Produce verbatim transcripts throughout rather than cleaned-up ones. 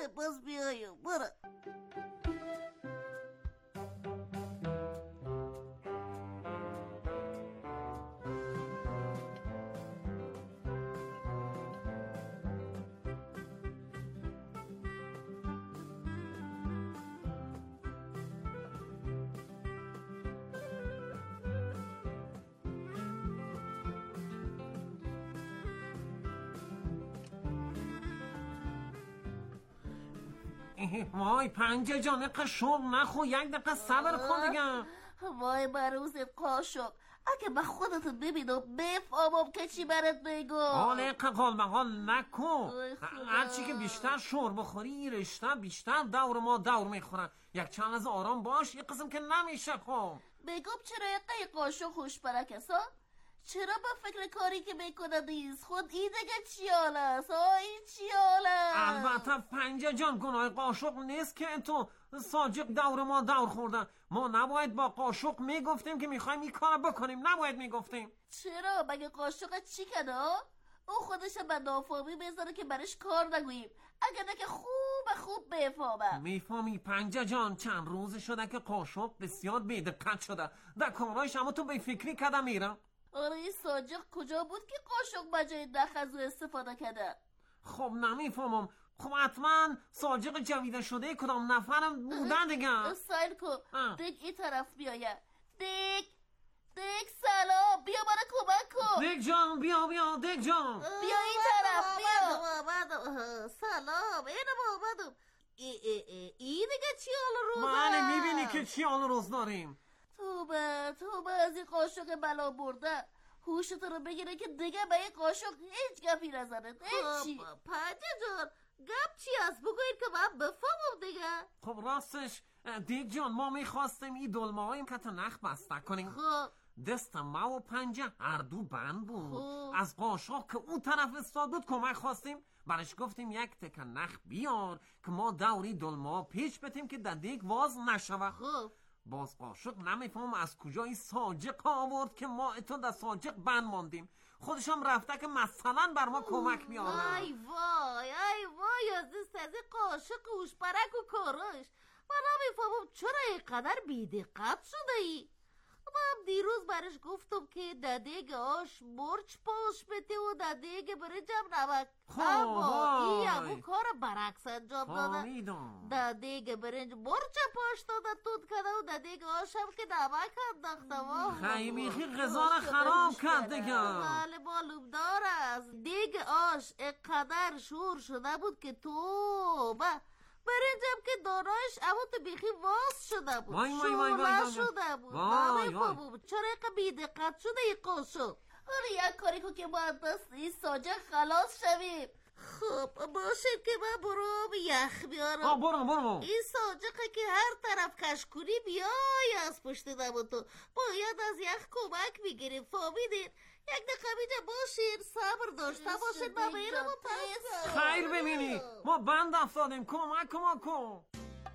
باشه باز بیایم. برو. وای پنجه جان اقا شوق نخو، یک دقیقه صبر کن دیگه. وای بروزت قاشق، اگه من خودتو ببینم بفهمم که چی برات بگم. حالا اقا قال مقال نکن، هرچی که بیشتر شور بخوری این رشته بیشتر دور ما دور میخورن. یک چند از آرام باش، یک قسم که نمیشه. خب بگم چرا اقا قاشق خوش برکسا؟ چرا با فکر کاری که میکنه نیست؟ خود این دیگه چی حال است؟ این چی حال است؟ البته پنجه جان گناه قاشق نیست که تو ساجق دور ما دور خوردن. ما نباید با قاشق میگفتیم که میخوایم این کار بکنیم، نباید میگفتیم. چرا؟ مگه قاشق چی کنه؟ او خودش به نافهمی میذاره که برش کار نگوییم، اگه نه که خوب خوب بفهمم. میفهمی پنجه جان چند روز شده که قاشق بسیار بی‌دقت شده در کارایش، اما تو به فکری کده میرم. آره این ساجق کجا بود که قاشق بجای نخ از او استفاده کرده؟ خب نمیفهمم. خب حتما ساجق جویده شده کدام نفرم بودن دیگه. سایل کن دیگ این طرف بیاید. دیگ دیگ سلام، بیا منو کمک کن. دیگ جان بیا بیا دیگ جان بیا این طرف بیا. آمدم سلام، اینم آمدم. ای ای ای ای دیگه چی حال روز بله میبینی که چی حال روز داریم. توبه توبه از این قاشق بلا برده، هوشتو رو بگیره که دیگه به این قاشق هیچ گپی نزنه. هیچی. پنجه جان گپ چی هست بگوید که من بفهمم دیگه. خب راستش دیگ جان ما میخواستیم این دلمه هایم که تا نخ بسته کنیم. خب دست ما و پنجه هر دو بند بود. خوب. از قاشق که اون طرف استاد بود کمک خواستیم، برش گفتیم یک تکه نخ بیار که ما دوری دلمه ها پیش بتیم که در دیگ واز نشوه. خب باز قاشق نمیفهم از کجا این ساجق آورد که ما اتو در ساجق بند ماندیم. خودشم رفته که مثلا بر ما کمک میاره. ای وای ای وای از دست از این قاشق هوشبرک و کارش. من نمیفهمم چرا اینقدر بی‌دقت شده ای. من دیروز برش گفتم که در دیگ آش مرچ پاش بده و در دیگ برنجم نمک. اما این همون کار برعکس انجام داده. در دیگ برنج مرچ پاش داده تود کده و در دیگ آش هم که نمک انداخته. خیمیخی غذا را خراب کرد دیگه. بله معلوم دار است. دیگ آش اینقدر شور شده بود که تو با برنجم که دانایش اما تو بیخی واس شده بود. وای وای وای وای شده بود. وای چرا اینقدر بی‌دقت شده این قاشق؟ حالا یک کاری که ما دست این ساجق خلاص شویم. خب باشید که من برو یخ بیارم. آه برو برو. این ساجقه که هر طرف کشکوری بیای از پشت دم تو باید از یخ کمک میگیریم. فهمیدین؟ یک دقیقه اینجا باشید صبر داشته باشید من بیرم و پس خیر ببینی ما بند افتادیم، کمک کمک کن.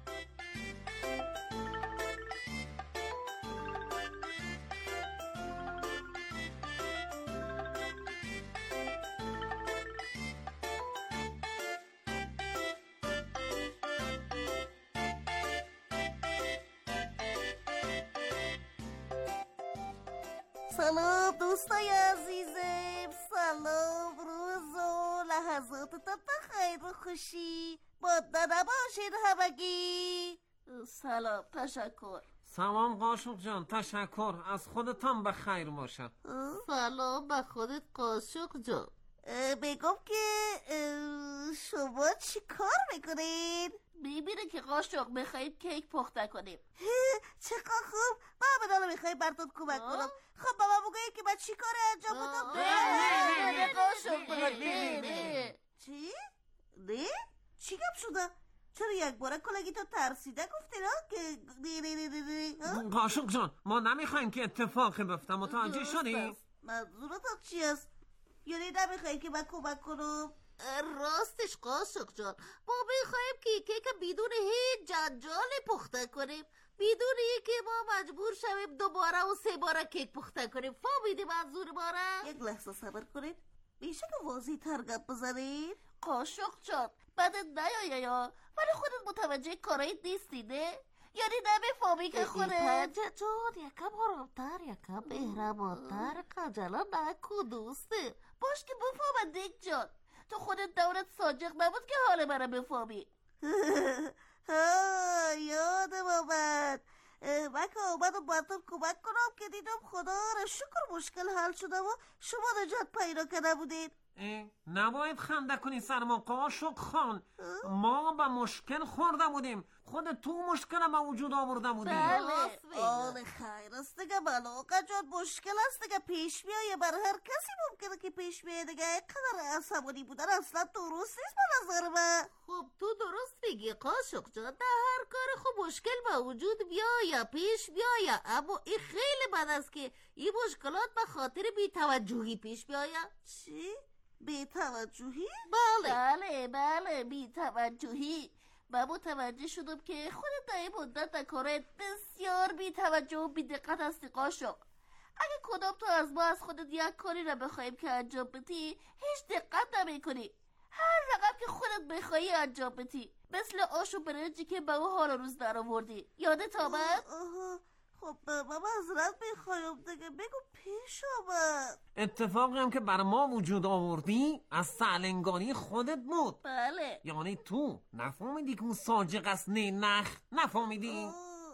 سلام دوستای عزیزم، سلام، روز و لحظاتتان بخیر و خوشی باده نباشید همگی. سلام تشکر. سلام قاشق جان تشکر، از خودتان بخیر باشه. سلام به خودت قاشق جان. بگم که شما چی کار میکنید؟ میبینه که قاشق میخواییم کیک پخته کنیم. چقدر خوب، ما بدالا میخواییم براتون کمک کنم. خب بابا بگویید که من چی کار انجام بدم؟ نه نه نه قاشق نه نه چی؟ نه؟ چی گپ شده؟ چرا یک باره کلگی تو ترسیده گفتی نه که نه نه نه نه؟ قاشق جان ما نمیخوایم که اتفاقی بفته، متوجه شدی؟ منظورت چی است؟ یعنی نمیخوایم که من کمک کنم؟ راستش قاشق جان ما میخوایم که کیک بدون هیچ جنجالی پخته کنیم، بدون اینکه ما مجبور شویم دوباره و سه باره کیک پخته کنیم. فهمیدی منظور باره؟ یک لحظه صبر کنید، میشه که واضح تر گپ بزنید؟ قاشق جان بدت نیایه یا ولی خودت متوجه کارایت نیستی نه؟ یعنی نمیفهمی که خودت پنجه جان یکم آرامتر یکم مهربانتر خجلا نکن دوسته باش که بفهمن دیک جان تو خودت دورت صادق نبود که حال منو بفهمی. یادم آمد من که اومدم براتون کمک کنم که دیدم خدا را شکر مشکل حل شده و شما نجات پیدا کرده بودید. نباید خنده کنی سر ما قاشق خان. ما به مشکل خورده بودیم خود تو مشکل به وجود آورده بودی. بله آل خیر است دیگه ملاقه جان مشکل است دیگه پیش میایه بر هر کسی ممکنه که پیش بیایه دیگه اینقدر عصبانی بودن اصلا درست نیست به نظر من. خب تو درست میگی قاشق جان در هر کار خب مشکل به وجود بیایه پیش بیایه اما این خیلی بد است که این مشکلات به خاطر بی‌توجهی پیش بیایه. چی؟ بی‌توجهی؟ بله بله بله بی‌توجهی. من متوجه شدم که خودت در این مدت در کارت بسیار بی‌توجه و بی‌دقت هستی قاشق. اگه کدام تو از ما از خودت یک کاری را بخوایم که انجام بدی هیچ دقت نمی کنی. هر رقم که خودت بخوایی انجام بدی مثل آش و برنجی که به اون حال روز در آوردی. یادت آمد؟ خب من معذرت میخوایم دیگه بگو پیش آمد. اتفاقی هم که بر ما وجود آوردی از سالنگاری خودت بود. بله یعنی تو نفهمیدی که اون ساجق است نه نخ نفهمیدی؟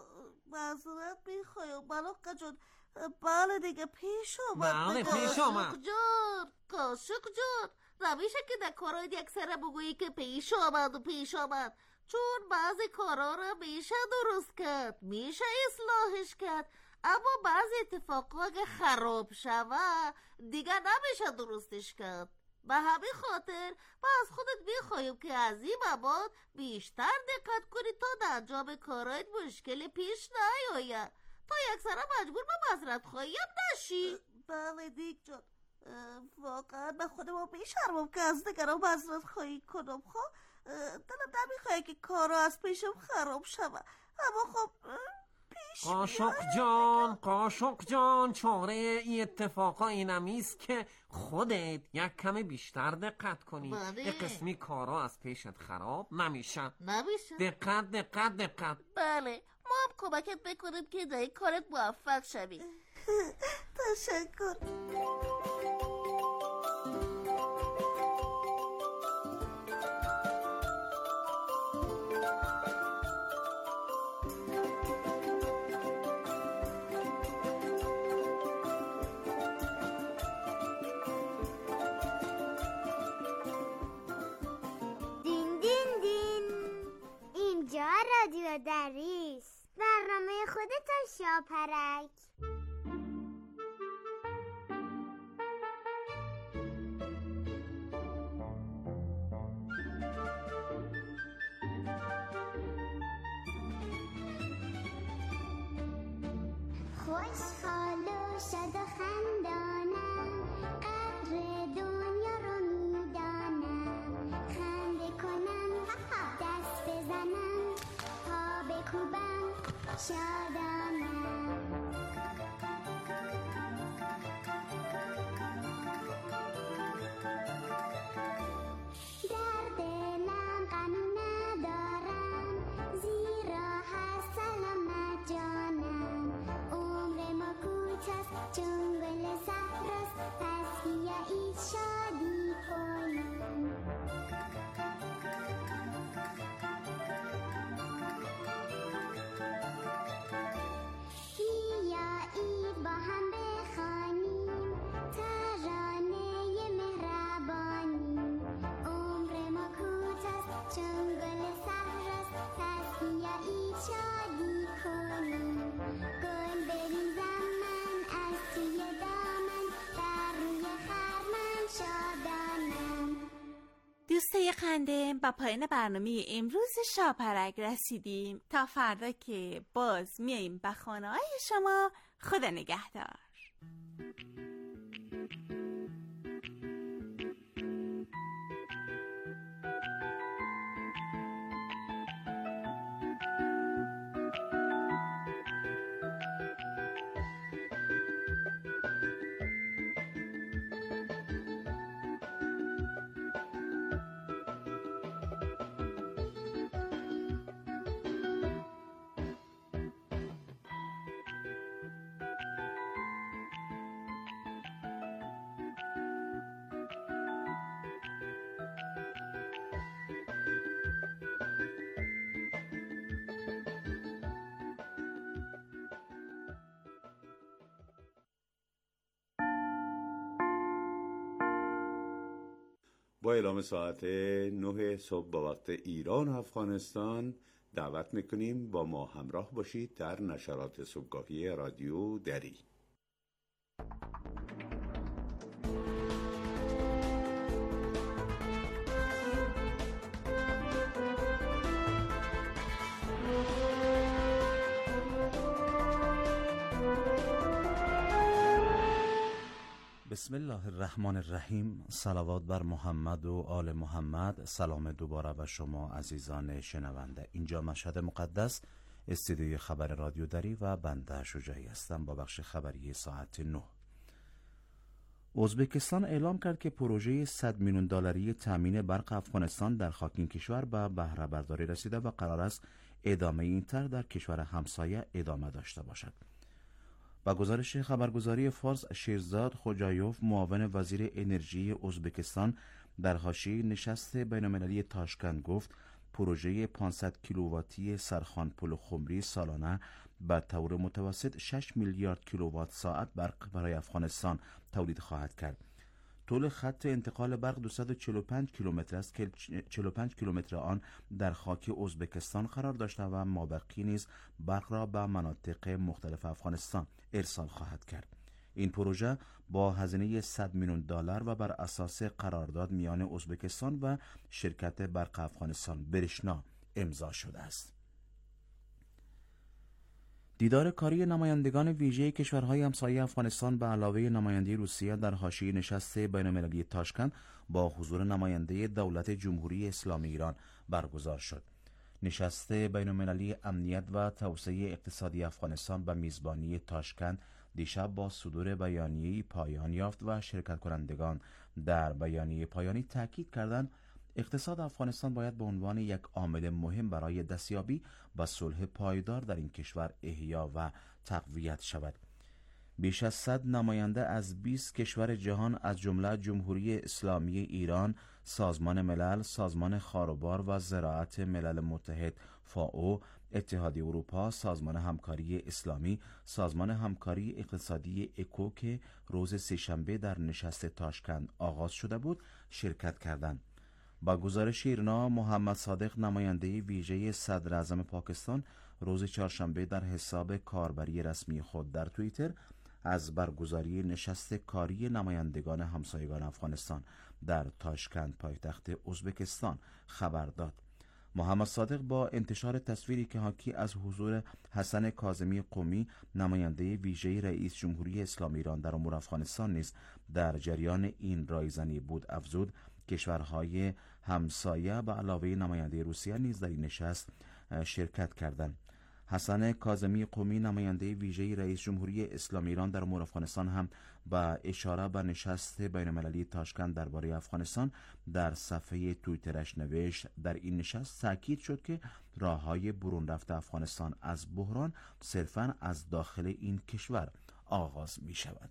معذرت میخوایم ملاقه جان. بله دیگه پیش آمد. بله پیش آمد. قاشق جان قاشق جان نمیشه که در کارهای یک سره بگویی که پیش آمد و پیش آمد چون بعضی کارا را میشه درست کرد میشه اصلاحش کرد اما بعضی اتفاقا اگه خراب شوه دیگه نمیشه درستش کرد. به همین خاطر ما از خودت میخوایم که از این بعد بیشتر دقت کنی تا در انجام کارایت مشکل پیش نیاید تا یک سره مجبور به معذرت خواهی نشی. بله دیک جان واقعا به خودم میشرمم که از دیگران معذرت خواهی کنم. خب دلم نمیخواه که کارا از پیشم خراب شوه اما خب پیش قاشق جان قاشق جان چاره این اتفاقا اینمیست که خودت یک کم بیشتر دقت کنی. بله. یک قسمی کارا از پیشت خراب نمیشه. نمیشه دقت دقت دقت. بله ما هم کمکت بکنیم که در این کارت موفق شوی. تشکر. دین دین دین اینجا رادیو دریس برنامه خودتان شاپرک. خوشحال و شاد و خندانم قدر دنیا رو میدانم خنده کنم دست بزنم پا بکوبم شادانم. در دلم غم ندارم زیرا هست سلامت جانم. عمر ما کوتاست چون گل صحراست پس بیایید شادی کنیم. بیایید با هم بخوانیم ترانه مهربانی. عمر ما کوتاست چون گل صحراست پس بیایید شادی کنیم. گل بریزم من از توی دامن بر روی خرمن شادانم. دوستای خنده با پایان برنامه امروز شاپرک رسیدیم. تا فردا که باز میاییم به خانه های شما. خدا نگهدار. با اعلام ساعت نه صبح با وقت ایران و افغانستان دعوت میکنیم با ما همراه باشید در نشرات صبحگاهی رادیو دری. بسم الله الرحمن الرحیم. صلوات بر محمد و آل محمد. سلام دوباره به شما عزیزان شنونده. اینجا مشهد مقدس، استودیوی خبر رادیو دری و بنده شجاعی هستم با بخش خبری ساعت نه. ازبکستان اعلام کرد که پروژه صد میلیون دلاری تامین برق افغانستان در خاک این کشور به بهره برداری رسیده و قرار است ادامه این طرح در کشور همسایه ادامه داشته باشد. با گزارش خبرگزاری فارس، شیرزاد خوجایوف، معاون وزیر انرژی ازبکستان، در حاشیه نشست بین‌المللی تاشکند گفت پروژه پانصد کیلوواتی سرخان پل خمری سالانه به طور متوسط شش میلیارد کیلووات ساعت برق برای افغانستان تولید خواهد کرد. طول خط انتقال برق دویست و چهل و پنج کیلومتر است که چهل و پنج کیلومتر آن در خاک ازبکستان قرار داشته و مابقی نیز برق را به مناطق مختلف افغانستان ارسال خواهد کرد. این پروژه با هزینه صد میلیون دلار و بر اساس قرارداد میان ازبکستان و شرکت برق افغانستان برشنا امضا شده است. دیدار کاری نمایندگان ویژه کشورهای همسایه افغانستان به علاوه نماینده روسیه در حاشیه نشست بین‌المللی تاشکند با حضور نماینده دولت جمهوری اسلامی ایران برگزار شد. نشست بین‌المللی امنیت و توسعه اقتصادی افغانستان به میزبانی تاشکند دیشب با صدور بیانیه‌ای پایان یافت و شرکت کنندگان در بیانیه پایانی تاکید کردند اقتصاد افغانستان باید به عنوان یک عامل مهم برای دستیابی به صلح پایدار در این کشور احیا و تقویت شود. بیش از صد نماینده از بیست کشور جهان از جمله جمهوری اسلامی ایران، سازمان ملل، سازمان خاروبار و زراعت ملل متحد فائو، اتحادیه اروپا، سازمان همکاری اسلامی، سازمان همکاری اقتصادی اکو که روز سه‌شنبه در نشست تاشکند آغاز شده بود شرکت کردند. با گزارش ایرنا، محمد صادق نماینده ویژه صدر اعظم پاکستان روز چهارشنبه در حساب کاربری رسمی خود در توییتر از برگزاری نشست کاری نمایندگان همسایگان افغانستان در تاشکند پایتخت ازبکستان خبر داد. محمد صادق با انتشار تصویری که حاکی از حضور حسن کاظمی قمی نماینده ویژه رئیس جمهوری اسلامی ایران در امور افغانستان نیز در جریان این رایزنی بود افزود کشورهای همسایه به علاوه نماینده روسیه نیز در این نشست شرکت کردند. حسن کاظمی قمی نماینده ویژه رئیس جمهوری اسلامی ایران در امور افغانستان هم با اشاره به نشست بین‌المللی تاشکند درباره افغانستان در صفحه توییترش نوشت در این نشست تاکید شد که راههای برون رفت افغانستان از بحران صرفاً از داخل این کشور آغاز می شود.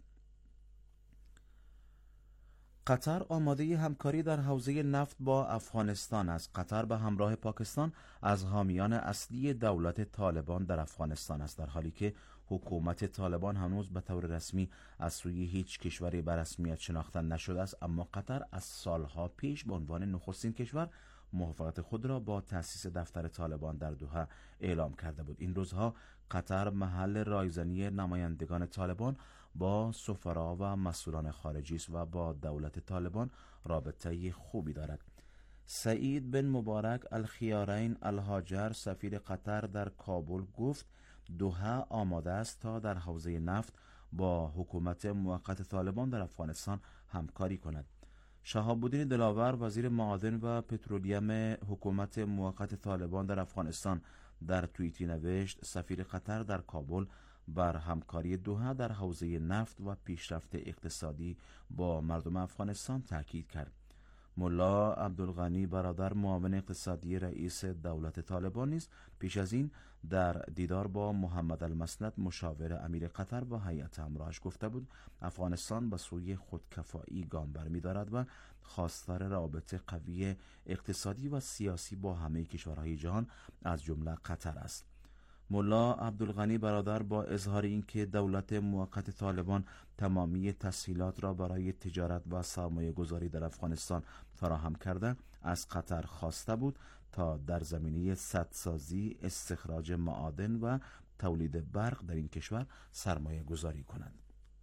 قطر آماده همکاری در حوزه نفت با افغانستان است. قطر به همراه پاکستان از حامیان اصلی دولت طالبان در افغانستان است، در حالی که حکومت طالبان هنوز به طور رسمی از سوی هیچ کشوری به رسمیت شناخته نشده است، اما قطر از سالها پیش به عنوان نخستین کشور موافقت خود را با تأسیس دفتر طالبان در دوحه اعلام کرده بود. این روزها قطر محل رایزنی نمایندگان طالبان با سفرا و مسئولان خارجی است و با دولت طالبان رابطه خوبی دارد. سعید بن مبارک الخیارین الهاجر سفیر قطر در کابل گفت دوحه آماده است تا در حوزه نفت با حکومت موقت طالبان در افغانستان همکاری کند. شهاب الدین دلاور وزیر معادن و پترولیم حکومت موقت طالبان در افغانستان در توییتی نوشت سفیر قطر در کابل بر همکاری دوحه در حوزه نفت و پیشرفت اقتصادی با مردم افغانستان تاکید کرد. ملا عبدالغنی برادر معاون اقتصادی رئیس دولت طالبان نیز پیش از این در دیدار با محمد المسند مشاور امیر قطر و هیئت همراهش گفته بود افغانستان به سوی خودکفایی گام برمی‌دارد و خواستار رابطه قوی اقتصادی و سیاسی با همه کشورهای جهان از جمله قطر است. ملا عبدالغنی برادر با اظهار اینکه دولت موقت طالبان تمامی تسهیلات را برای تجارت و سرمایه گذاری در افغانستان فراهم کرده، از قطر خواسته بود تا در زمینه سدسازی، استخراج معادن و تولید برق در این کشور سرمایه گذاری کنند.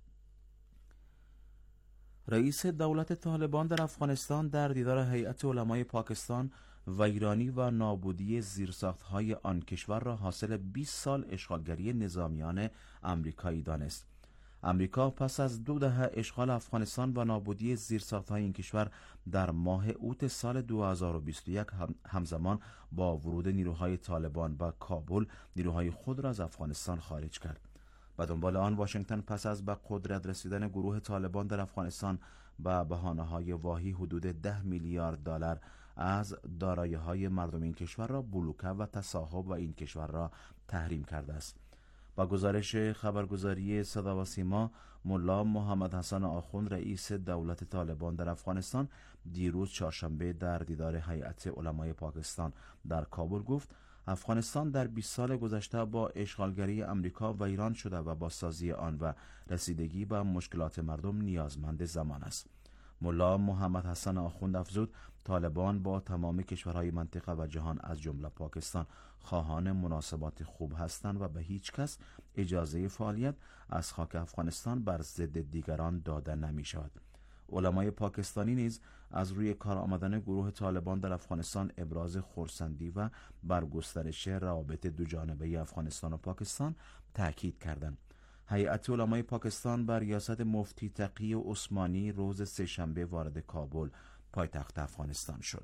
رئیس دولت طالبان در افغانستان در دیدار هیئت علمای پاکستان ویرانی و نابودی زیرساخت‌های آن کشور را حاصل بیست سال اشغالگری نظامیان آمریکایی دانست. آمریکا پس از دو دهه اشغال افغانستان و نابودی زیرساخت‌های این کشور در ماه اوت سال دو هزار و بیست و یک همزمان با ورود نیروهای طالبان به کابل نیروهای خود را از افغانستان خارج کرد. به دنبال آن واشنگتن پس از به قدرت رسیدن گروه طالبان در افغانستان به بهانه‌های واهی حدود ده میلیارد دلار از دارایی‌های مردم این کشور را بلوکه و تصاحب و این کشور را تحریم کرده است. با گزارش خبرگزاری صدا و سیما، ملا محمد حسن آخوند رئیس دولت طالبان در افغانستان دیروز چهارشنبه در دیدار هیئت علمای پاکستان در کابل گفت افغانستان در بیست سال گذشته با اشغالگری امریکا و ایران شده و با سازی آن و رسیدگی به مشکلات مردم نیازمند زمان است. ملا محمد حسن آخوند افزود طالبان با تمام کشورهای منطقه و جهان از جمله پاکستان خواهان مناسبات خوب هستند و به هیچ کس اجازه فعالیت از خاک افغانستان بر ضد دیگران داده نمی شود. علمای پاکستانی نیز از روی کار آمدن گروه طالبان در افغانستان ابراز خرسندی و بر گسترش روابط دوجانبه افغانستان و پاکستان تاکید کردند. هیئت علمای پاکستان بر ریاست مفتی تقی عثمانی روز سه‌شنبه وارد کابل پایتخت افغانستان شد.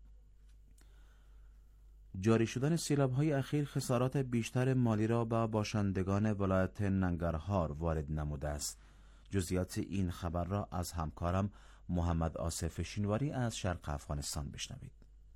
جاری شدن سیلاب‌های اخیر خسارات بیشتر مالی را به باشندگان ولایت ننگرهار وارد نموده است. جزئیات این خبر را از همکارم محمد آصف شینواری از شرق افغانستان بشنوید.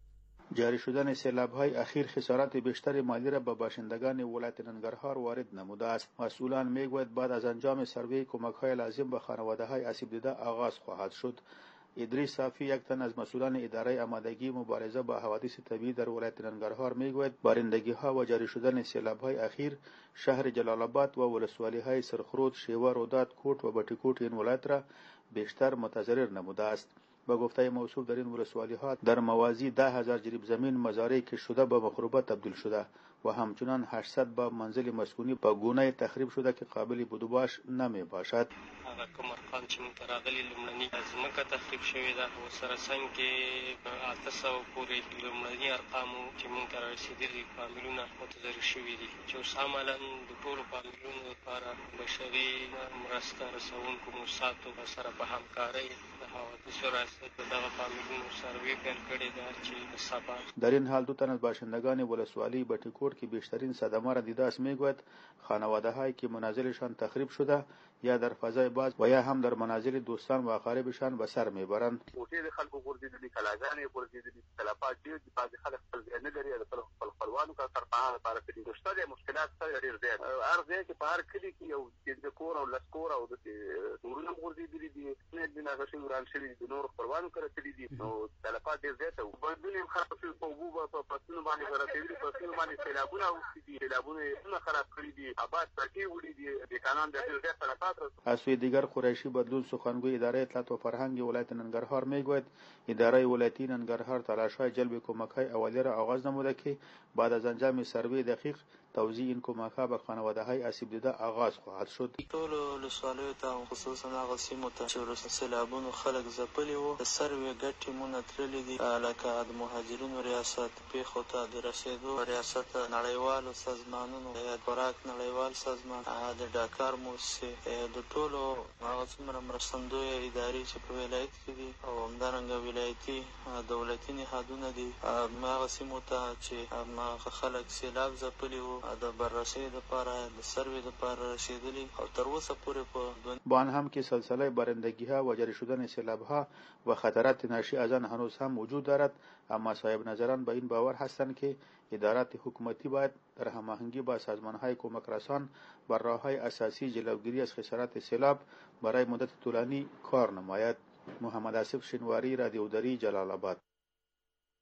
جاری شدن سیلاب‌های اخیر خسارات بیشتر مالی را به باشندگان ولایت ننگرهار وارد نموده است. مسئولان میگویند بعد از انجام سروی کمک‌های لازم به خانواده‌های آسیب دیده آغاز خواهد شد. ادریس صافی، یک تن از مسئولان اداره آمادگی مبارزه با حوادث طبیعی در ولایت ننگرهار میگوید بارندگی‌ها و جاری شدن سیلاب‌های اخیر شهر جلال آباد و ولسوالی‌های سرخرود، شیوا، رودات، کوٹ و بټیکوټ این ولایت را بیشتر متضرر نموده است. با گفته موصوف در این ولسوالی‌ها در موازی ده هزار جریب زمین مزارع کش شده به مخروبه تبدیل شده و همچنان هشتصد با منزل مسکونی با گونه تخریب شده که قابل بودوباش نمی باشد. هغه کوم ارقام چې موږ ته راغلي لومړني ځمکه تخریب شوې ده او سره څنګ کې اته سوه پورې لومړني ارقامو چې موږ ته رارسېدلي فامیلونه متضرر شوي دي چې اوس عملاً د ټولو فامیلونو لپاره بشري مرسته رسوونکو موسساتو سره په همکارۍ د حوادثو ریاست د دغه فامیلونو سروې پیل کړې ده چې سبا در این حال دو تن از باشندگان ولسوالی بټیکوټ که بیشترین صدمه را دیده است میگوید خانواده‌هایی که منازلشان تخریب شده یا در فضای باز و یا هم در منازل دوستان و اقاربشان به سر میبرند. کوټې د خلکو غورځېدلي، کلاګانې غورځېدلي، تلفات ډېر دي، بعضې خلک خپل ځای نه لري، د خپل خپلوانو کار سرپرسته لپاره کوي. نو شته دی مشکلات شته ډېر زیات. هر ځای کې په هر کلي کې یو پنځه کور او لس کور او داسې کورونه غورځېدلي دي، بناګه شوي وران شوي دي، د نورو خپلوانو کره تللي دي، نو تلفات ډېر زیاته وو. بندونه یې خراب شوي، په اوبو په فصلونو باندې رسېدلي، فصلونو باندې سیلابونه اوښتي دي، سیلابونه یې خراب کړي دي، آباد پرتې وړي دي، دهقانان ډېر زیات تلفات رسوي. از سوی دیگر قریشی بدلون سخنگوی اداره اطلاعات و فرهنگ ولایت ننگرهار میگوید اداره ولایتی ننگرهار تلاش‌های جلب کمک‌های اولیه را آغاز نموده که بعد از انجام سروی دقیق توزیع این کمک‌ها به خانواده‌های آسیب دیده آغاز خواهد شد. ټول ولسوالیو ته خصوصا هغه سیمو ته چې وروسته سیلابونو خلک ځپلي وو د سروې ګډ ټیمونه تللي دي لکه د مهاجرینو ریاست پیښو ته د رسېدو ریاست نړیوالو سازمانونو د خوراک نړیوال سازمان د ډاکار موسسې د ټولو هغه څومره مرستندویه ادارې چې په ولایت کې دي او همدارنګه ولایتي دولتي نهادونه دي هغه سیمو ته چې هغه خلک سیلاب ځپلي وو د بررسی لپاره د سروې لپاره رسیدلی او تر اوسه پورې په با آن هم که سلسله بارندگی‌ها و جاری شدن سیلاب‌ها و خطرات ناشی از آن هنوز هم وجود دارد، اما صاحب نظران به این باور هستند که ادارات حکومتی باید در هماهنگی با سازمان‌های کمک رسان بر راه‌های اساسی جلوگیری از خسارات سیلاب برای مدت طولانی کار نماید. محمد آصف شینواری، رادیو دری، جلال آباد.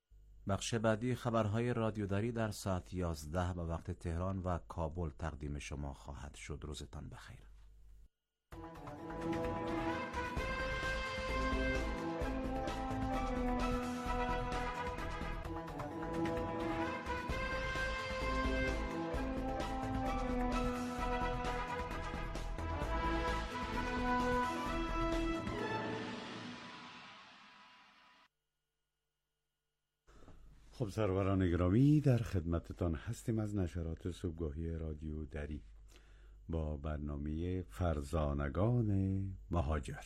بخش بعدی خبرهای رادیوداری در ساعت یازده به وقت تهران و کابل تقدیم شما خواهد شد. روزتان بخیر. خب سروران گرامی، در خدمتتان هستیم از نشرات صبحگاهی رادیو دری با برنامه فرزانگان مهاجر.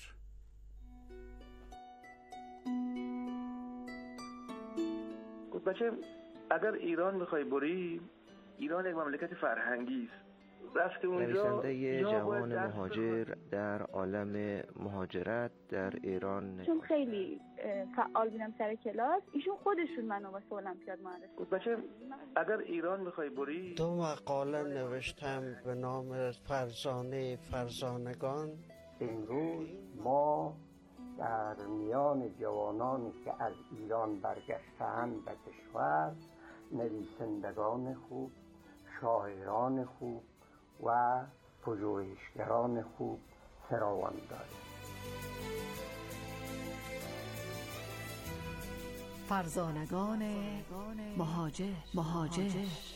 بچه اگر ایران میخوای بری، ایران یک مملکت فرهنگی است. رفت اونجا نویسنده جوان مهاجر در عالم مهاجرت در ایران، چون خیلی فعال بودم سر کلاس، ایشون خودشون منو واسه المپیاد معرفی. بچه اگر ایران میخوای بری، دو مقاله نوشتم به نام فرزانه فرزانگان. امروز ما در میان جوانانی که از ایران برگشته‌اند به کشور، نویسندگان خوب، شاعران خوب و پژوهشگران خوب فراوان داریم. فرزانگان مهاجر مهاجر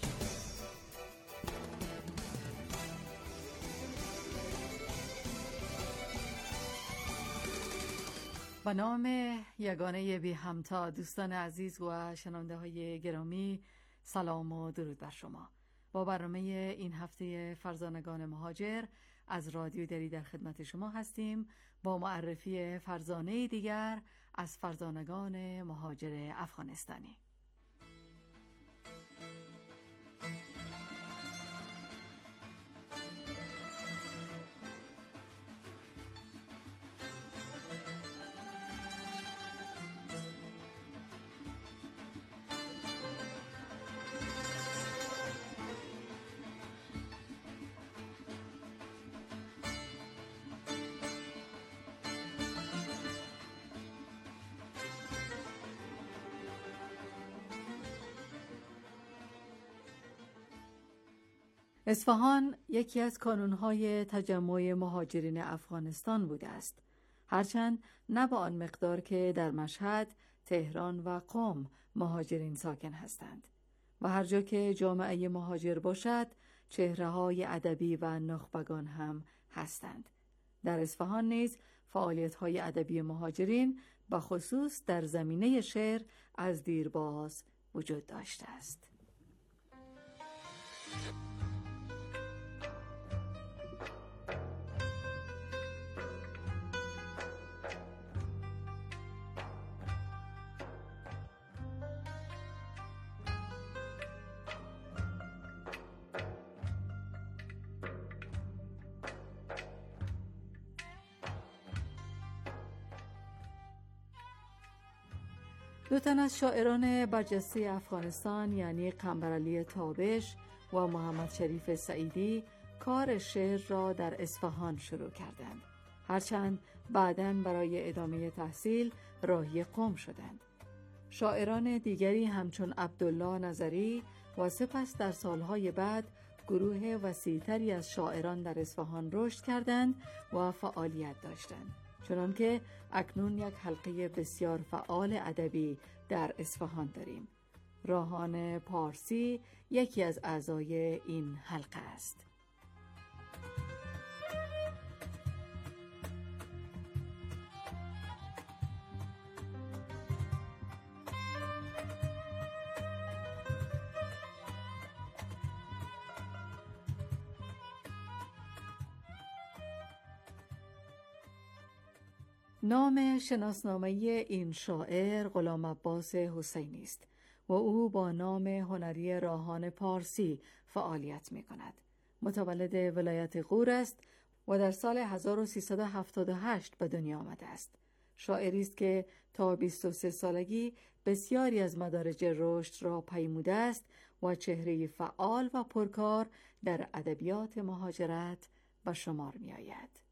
به نام یگانه بی همتا، دوستان عزیز و شنونده های گرامی، سلام و درود بر شما. با برنامه این هفته فرزانگان مهاجر از رادیو دری در خدمت شما هستیم با معرفی فرزانه دیگر از فرزانگان مهاجر افغانستانی. اصفهان یکی از کانونهای تجمع مهاجرین افغانستان بوده است، هرچند نه به آن مقدار که در مشهد، تهران و قم مهاجرین ساکن هستند و هر جا که جامعه مهاجر باشد چهره‌های ادبی و نخبگان هم هستند. در اصفهان نیز فعالیت‌های ادبی مهاجرین به خصوص در زمینه شعر از دیرباز وجود داشته است. دو تن از شاعران برجسته افغانستان یعنی قنبرعلی تابش و محمد شریف سعیدی کار شعر را در اصفهان شروع کردند، هرچند بعداً برای ادامه تحصیل راهی قم شدند. شاعران دیگری همچون عبدالله نظری و سپس در سالهای بعد گروه وسیع‌تری از شاعران در اصفهان رشد کردند و فعالیت داشتند، چنانکه اکنون یک حلقه بسیار فعال ادبی در اصفهان داریم. راهان پارسی یکی از اعضای این حلقه است. نام شناسنامه این شاعر غلام عباس حسینی است و او با نام هنری راهان پارسی فعالیت می کند. متولد ولایت غور است و در سال هزار و سیصد و هفتاد و هشت به دنیا آمده است. شاعری است که تا بیست و سه سالگی بسیاری از مدارج رشد را پیموده است و چهره فعال و پرکار در ادبیات مهاجرت به شمار می آید.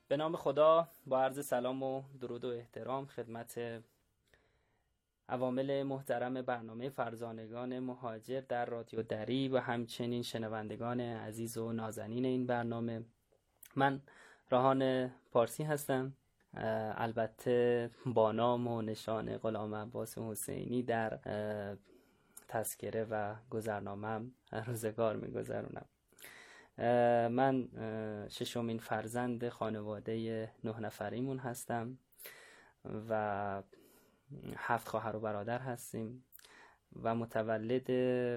به نام خدا، با عرض سلام و درود و احترام خدمت عوامل محترم برنامه فرزانگان مهاجر در رادیو دری و همچنین شنوندگان عزیز و نازنین این برنامه. من راهان پارسی هستم، البته با نام و نشان غلام عباس حسینی در تذکره و گذرنامه‌ام روزگار می‌گذرونم. من ششمین فرزند خانواده نه نفریمون هستم و هفت خواهر و برادر هستیم و متولد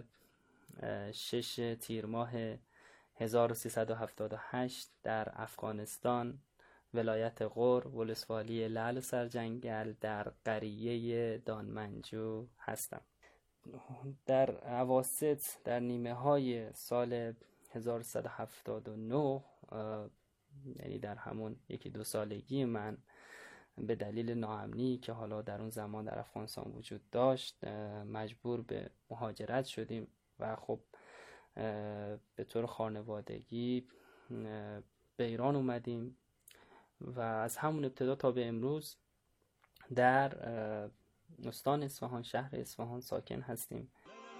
شش تیر ماه هزار و سیصد و هفتاد و هشت در افغانستان، ولایت غور، ولسوالی لعل و سرجنگل در قریه دانمنجو هستم. در اواسط در نیمه های سال هزار و سیصد و هفتاد و نه، یعنی در همون یکی دو سالگی من، به دلیل ناامنی که حالا در اون زمان در افغانستان وجود داشت مجبور به مهاجرت شدیم و خب به طور خانوادگی به ایران اومدیم و از همون ابتدا تا به امروز در استان اصفهان، شهر اصفهان ساکن هستیم.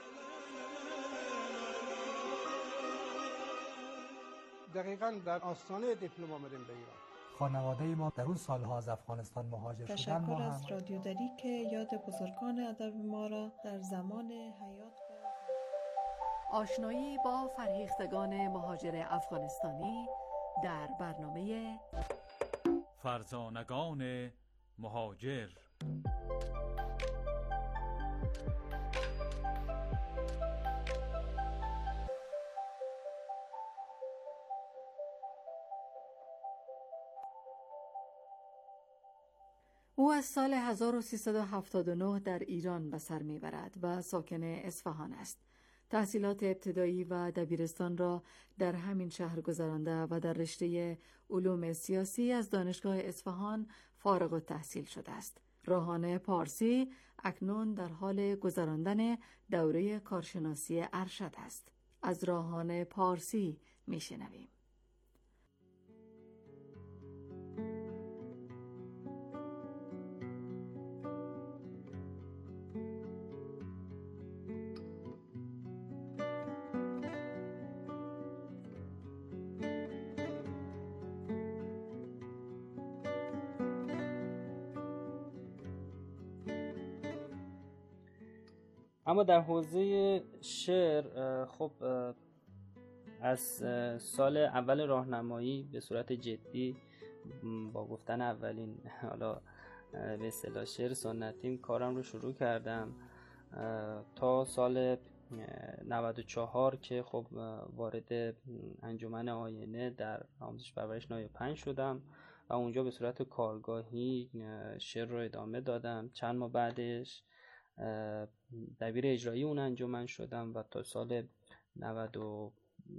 دقیقاً در آستانه دیپلم آمدیم به ایران. خانواده ما در اون سالها از افغانستان مهاجر شدن. تشکر ما از رادیو دری که یاد بزرگان ادب ما را در زمان حیات آشنایی با فرهیختگان مهاجر افغانستانی در برنامه فرزانگان مهاجر. او از سال هزار و سیصد و هفتاد و نه در ایران به سر میبرد و ساکن اصفهان است. تحصیلات ابتدایی و دبیرستان را در همین شهر گذرانده و در رشته علوم سیاسی از دانشگاه اصفهان فارغ التحصیل شده است. راهان پارسی اکنون در حال گذراندن دوره کارشناسی ارشد است. از راهان پارسی میشنویم. اما در حوزه شعر خب از سال اول راهنمایی به صورت جدی با گفتن اولین حالا به اصطلاح شعر سنتیم کارم رو شروع کردم تا سال نود و چهار که خب وارد انجمن آینه در آموزش پرورش نایه پنج شدم و اونجا به صورت کارگاهی شعر رو ادامه دادم. چند ماه بعدش دبیر اجرایی اون انجمن شدم و تا سال نود و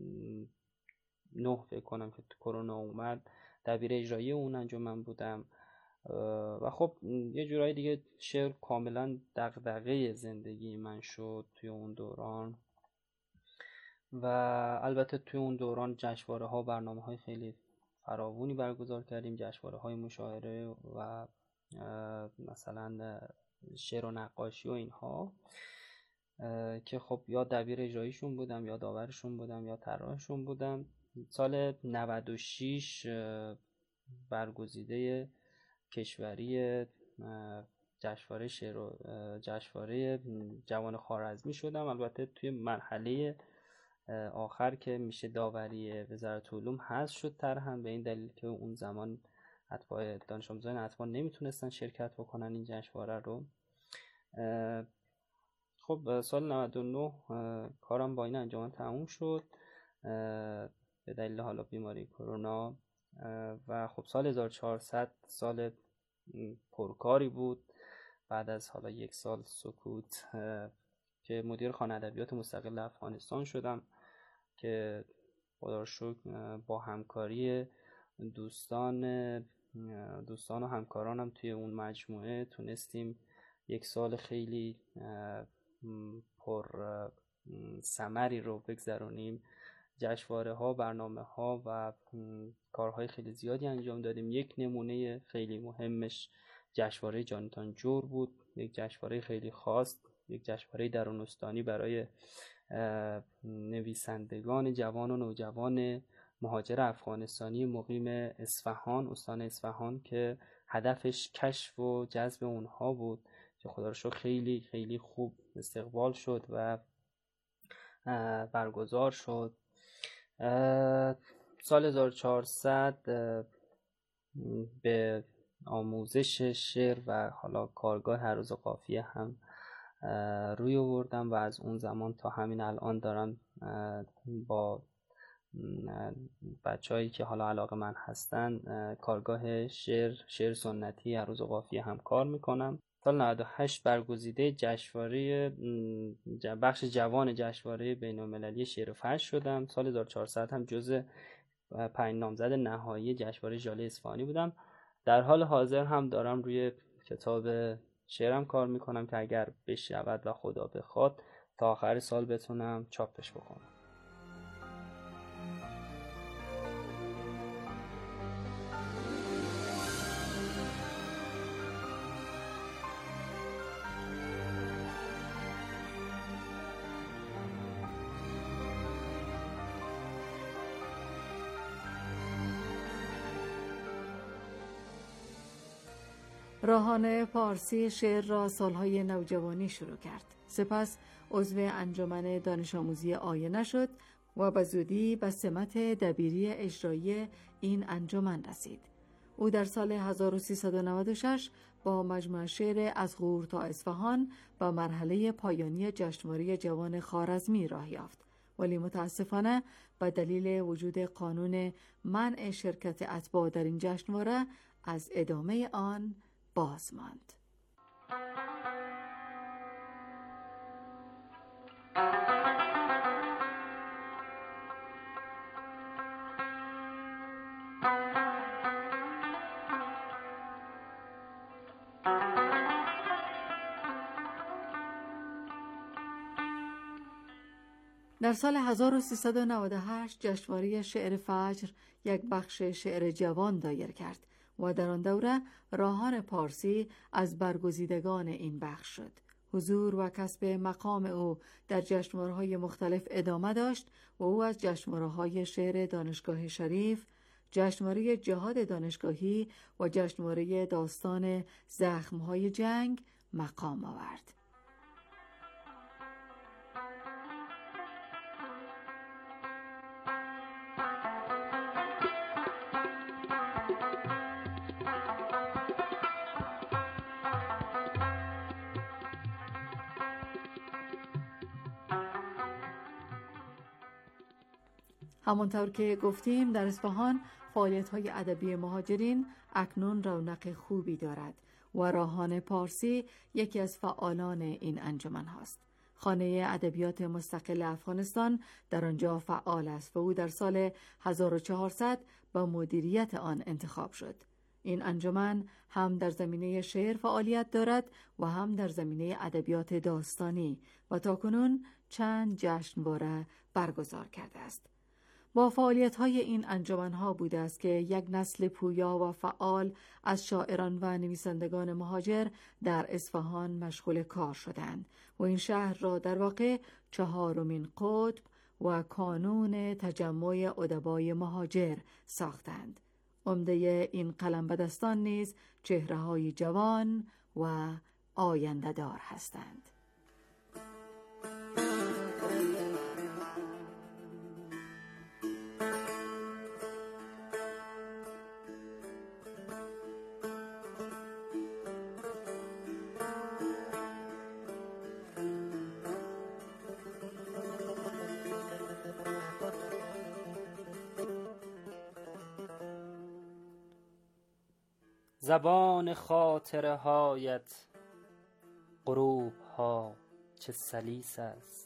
نه فکر کنم که کرونا اومد دبیر اجرایی اون انجمن بودم و خب یه جورایی دیگه شعر کاملا دغدغه زندگی من شد توی اون دوران و البته توی اون دوران جشنواره ها برنامه های خیلی فراوانی برگزار کردیم، جشنواره های مشاعره و مثلا شعر و نقاشی و اینها که خب یا دبیر اجراییشون بودم یا داورشون بودم یا طراحشون بودم. سال نود و شش برگزیده کشوری جشنواره شعر و جشنواره جوان خوارزمی شدم. البته توی مرحله آخر که میشه داوری وزارت علوم حذف شد طرحم به این دلیل که اون زمان اتباع دانش آموزان اتباع نمیتونستن شرکت بکنن این جشنواره رو. خب سال نود و نه کارم با این انجمن تموم شد به دلیل حالا بیماری کرونا و خب سال هزار و چهارصد سال پرکاری بود. بعد از حالا یک سال سکوت که مدیر خانه ادبیات مستقل افغانستان شدم که خدا رو شکر با همکاری دوستان دوستان و همکارانم توی اون مجموعه تونستیم یک سال خیلی پر ثمری رو بگذرونیم. جشنواره ها، برنامه ها و کارهای خیلی زیادی انجام دادیم. یک نمونه خیلی مهمش جشنواره جانتان جور بود، یک جشنواره خیلی خاص، یک جشنواره درون استانی برای نویسندگان جوان و نوجوان مهاجر افغانستانی مقیم اصفهان، استان اصفهان، که هدفش کشف و جذب اونها بود که خدا رو شکر خیلی خیلی خوب استقبال شد و برگزار شد. سال هزار و چهارصد به آموزش شعر و حالا کارگاه هر روز قافیه هم روی آوردم و از اون زمان تا همین الان دارم با بچه‌هایی که حالا علاقه من هستن کارگاه شعر شعر سنتی هر روز قافیه هم کار میکنم. سال نود و هشت برگزیده جشنواره بخش جوان جشنواره بین‌المللی شعر و فجر شدم. سال هزار و چهارصد هم جزء پنج نامزد نهایی جشنواره ژاله اصفهانی بودم. در حال حاضر هم دارم روی کتاب شعرم کار میکنم که اگر بشود و خدا بخواد تا آخر سال بتونم چاپش بکنم. راهان پارسی شعر را سالهای نوجوانی شروع کرد. سپس عضو انجمن دانش آموزی آینه شد و به زودی به سمت دبیری اجرایی این انجمن رسید. او در سال هزار و سیصد و نود و شش با مجموعه شعر از غور تا اصفهان به مرحله پایانی جشنواره جوان خوارزمی راه یافت، ولی متاسفانه به دلیل وجود قانون منع شرکت اتباع در این جشنواره از ادامه آن باز ماند. در سال هزار و سیصد و نود و هشت جشنواره شعر فجر یک بخش شعر جوان دایر کرد و در آن دوره راهان پارسی از برگزیدگان این بخش شد. حضور و کسب مقام او در جشنواره‌های مختلف ادامه داشت و او از جشنواره‌های شعر دانشگاه شریف، جشنواره جهاد دانشگاهی و جشنواره داستان زخم‌های جنگ مقام آورد. همانطور که گفتیم در اصفهان فعالیت‌های ادبی مهاجرین اکنون رونق خوبی دارد و راهان پارسی یکی از فعالان این انجمن هاست. خانه ادبیات مستقل افغانستان در آنجا فعال است و او در سال هزار و چهارصد با مدیریت آن انتخاب شد. این انجمن هم در زمینه شعر فعالیت دارد و هم در زمینه ادبیات داستانی و تاکنون چند جشنواره برگزار کرده است. با فعالیت‌های این انجمن‌ها بوده است که یک نسل پویا و فعال از شاعران و نویسندگان مهاجر در اصفهان مشغول کار شدند و این شهر را در واقع چهارمین قطب و کانون تجمع ادبای مهاجر ساختند. عمده این قلمبدستان نیز چهره‌های جوان و آینده‌دار هستند. زبان خاطره هایت غروب ها چه سلیس است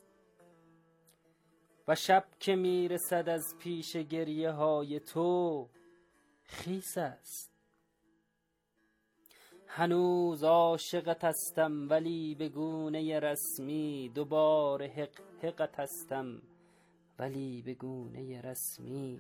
و شب که میرسد از پیش گریه های تو خیس است. هنوز عاشقت هستم ولی به گونه رسمی دوباره حق حقت هستم ولی به گونه رسمی.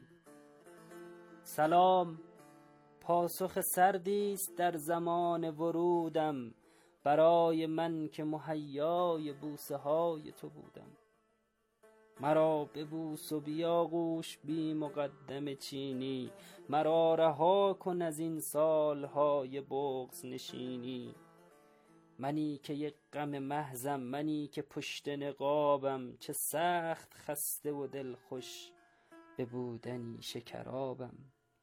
سلام پاسخ سردیست در زمان ورودم، برای من که مهیای بوسه های تو بودم. مرا ببوس و بیاغوش بی مقدم چینی، مرا رها کن از این سالهای بغض نشینی. منی که یک غم محضم، منی که پشت نقابم، چه سخت خسته و دلخوش به بودنی شکرابم.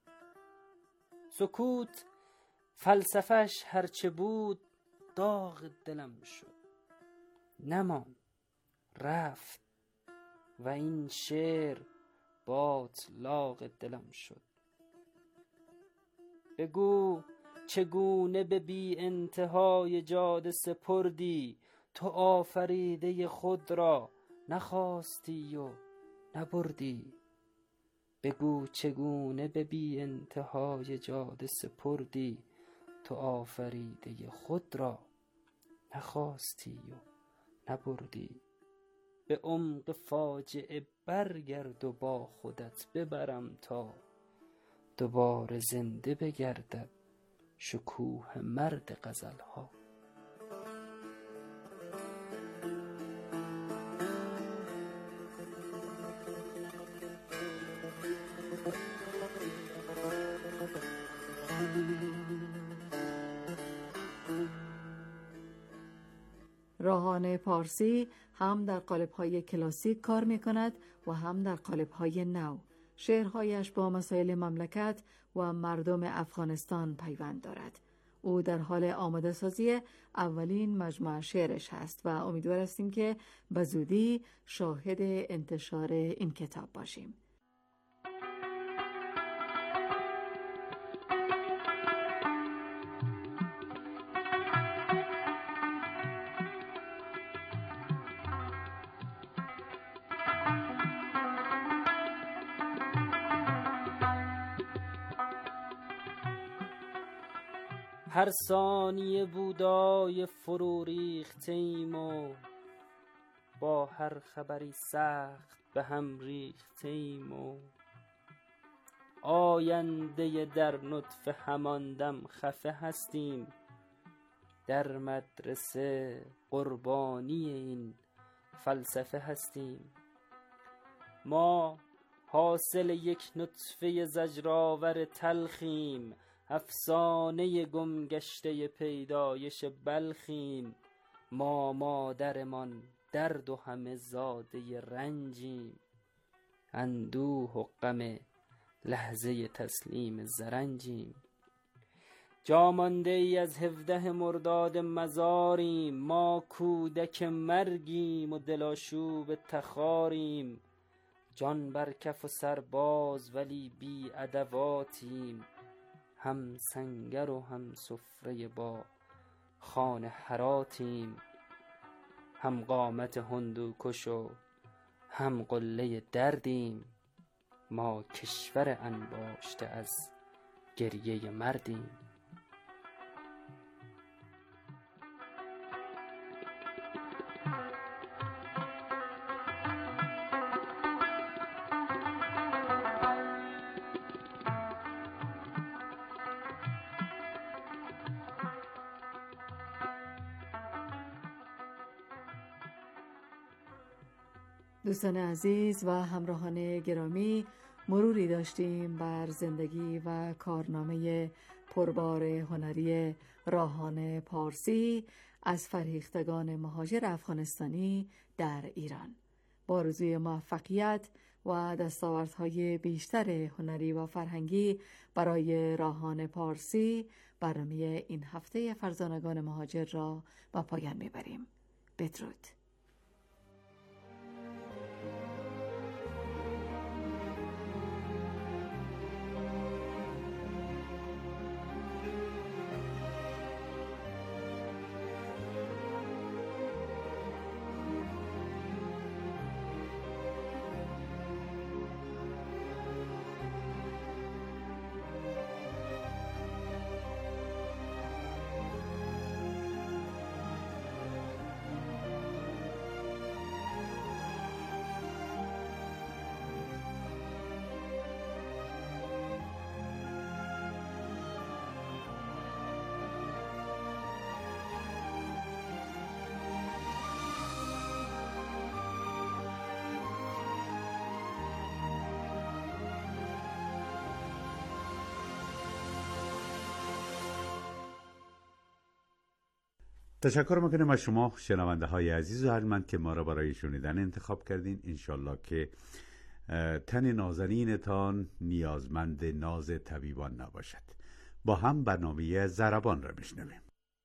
سکوت فلسفش هرچه بود داغ دلم شد، نمان رفت و این شعر باطلاق دلم شد. بگو چگونه به بی انتهای جاده سپردی، تو آفریده خود را نخواستی و نبردی. بگو چگونه به بی انتهای جاده سپردی، تو آفریده خود را نخواستی و نبردی. به عمق فاجعه برگرد و با خودت ببرم تا دوباره زنده بگردد شکوه مرد غزلها. راهان پارسی هم در قالب‌های کلاسیک کار می‌کند و هم در قالب‌های نو. شعرهایش با مسائل مملکت و مردم افغانستان پیوند دارد. او در حال آماده سازی اولین مجموعه شعرش هست و امیدوار هستیم که به زودی شاهد انتشار این کتاب باشیم. هر ثانیه بودای فرو ریختیم و با هر خبری سخت به هم ریختیم و آینده در نطفه هماندم خفه هستیم. در مدرسه قربانی این فلسفه هستیم. ما حاصل یک نطفه زجرآور تلخیم، افسانه گمگشته پیدایش بلخیم. ما مادرمان درد و همه زاده رنجیم، اندوه و غم لحظه تسلیم زرنجیم. جامانده ای از هفده مرداد مزاریم، ما کودک مرگیم و دلاشوب تخاریم. جان بر کف و سرباز ولی بی ادواتیم، هم سنگر و هم سفره با خانه هراتیم. هم قامت هندوکش و هم قله دردیم، ما کشور انباشته از گریه مردیم. دوستان عزیز و همراهان گرامی، مروری داشتیم بر زندگی و کارنامه پربار هنری راهان پارسی از فرهیختگان مهاجر افغانستانی در ایران. با آرزوی موفقیت و دستاوردهای بیشتر هنری و فرهنگی برای راهان پارسی، برنامه این هفته فرزانگان مهاجر را به پایان میبریم. بدرود. تشکر میکنم از شما شنونده های عزیز و ارجمند که ما را برای شنیدن انتخاب کردین. انشالله که تن نازنینتان نیازمند ناز طبیبان نباشد. با هم برنامه ضربان را میشنویم.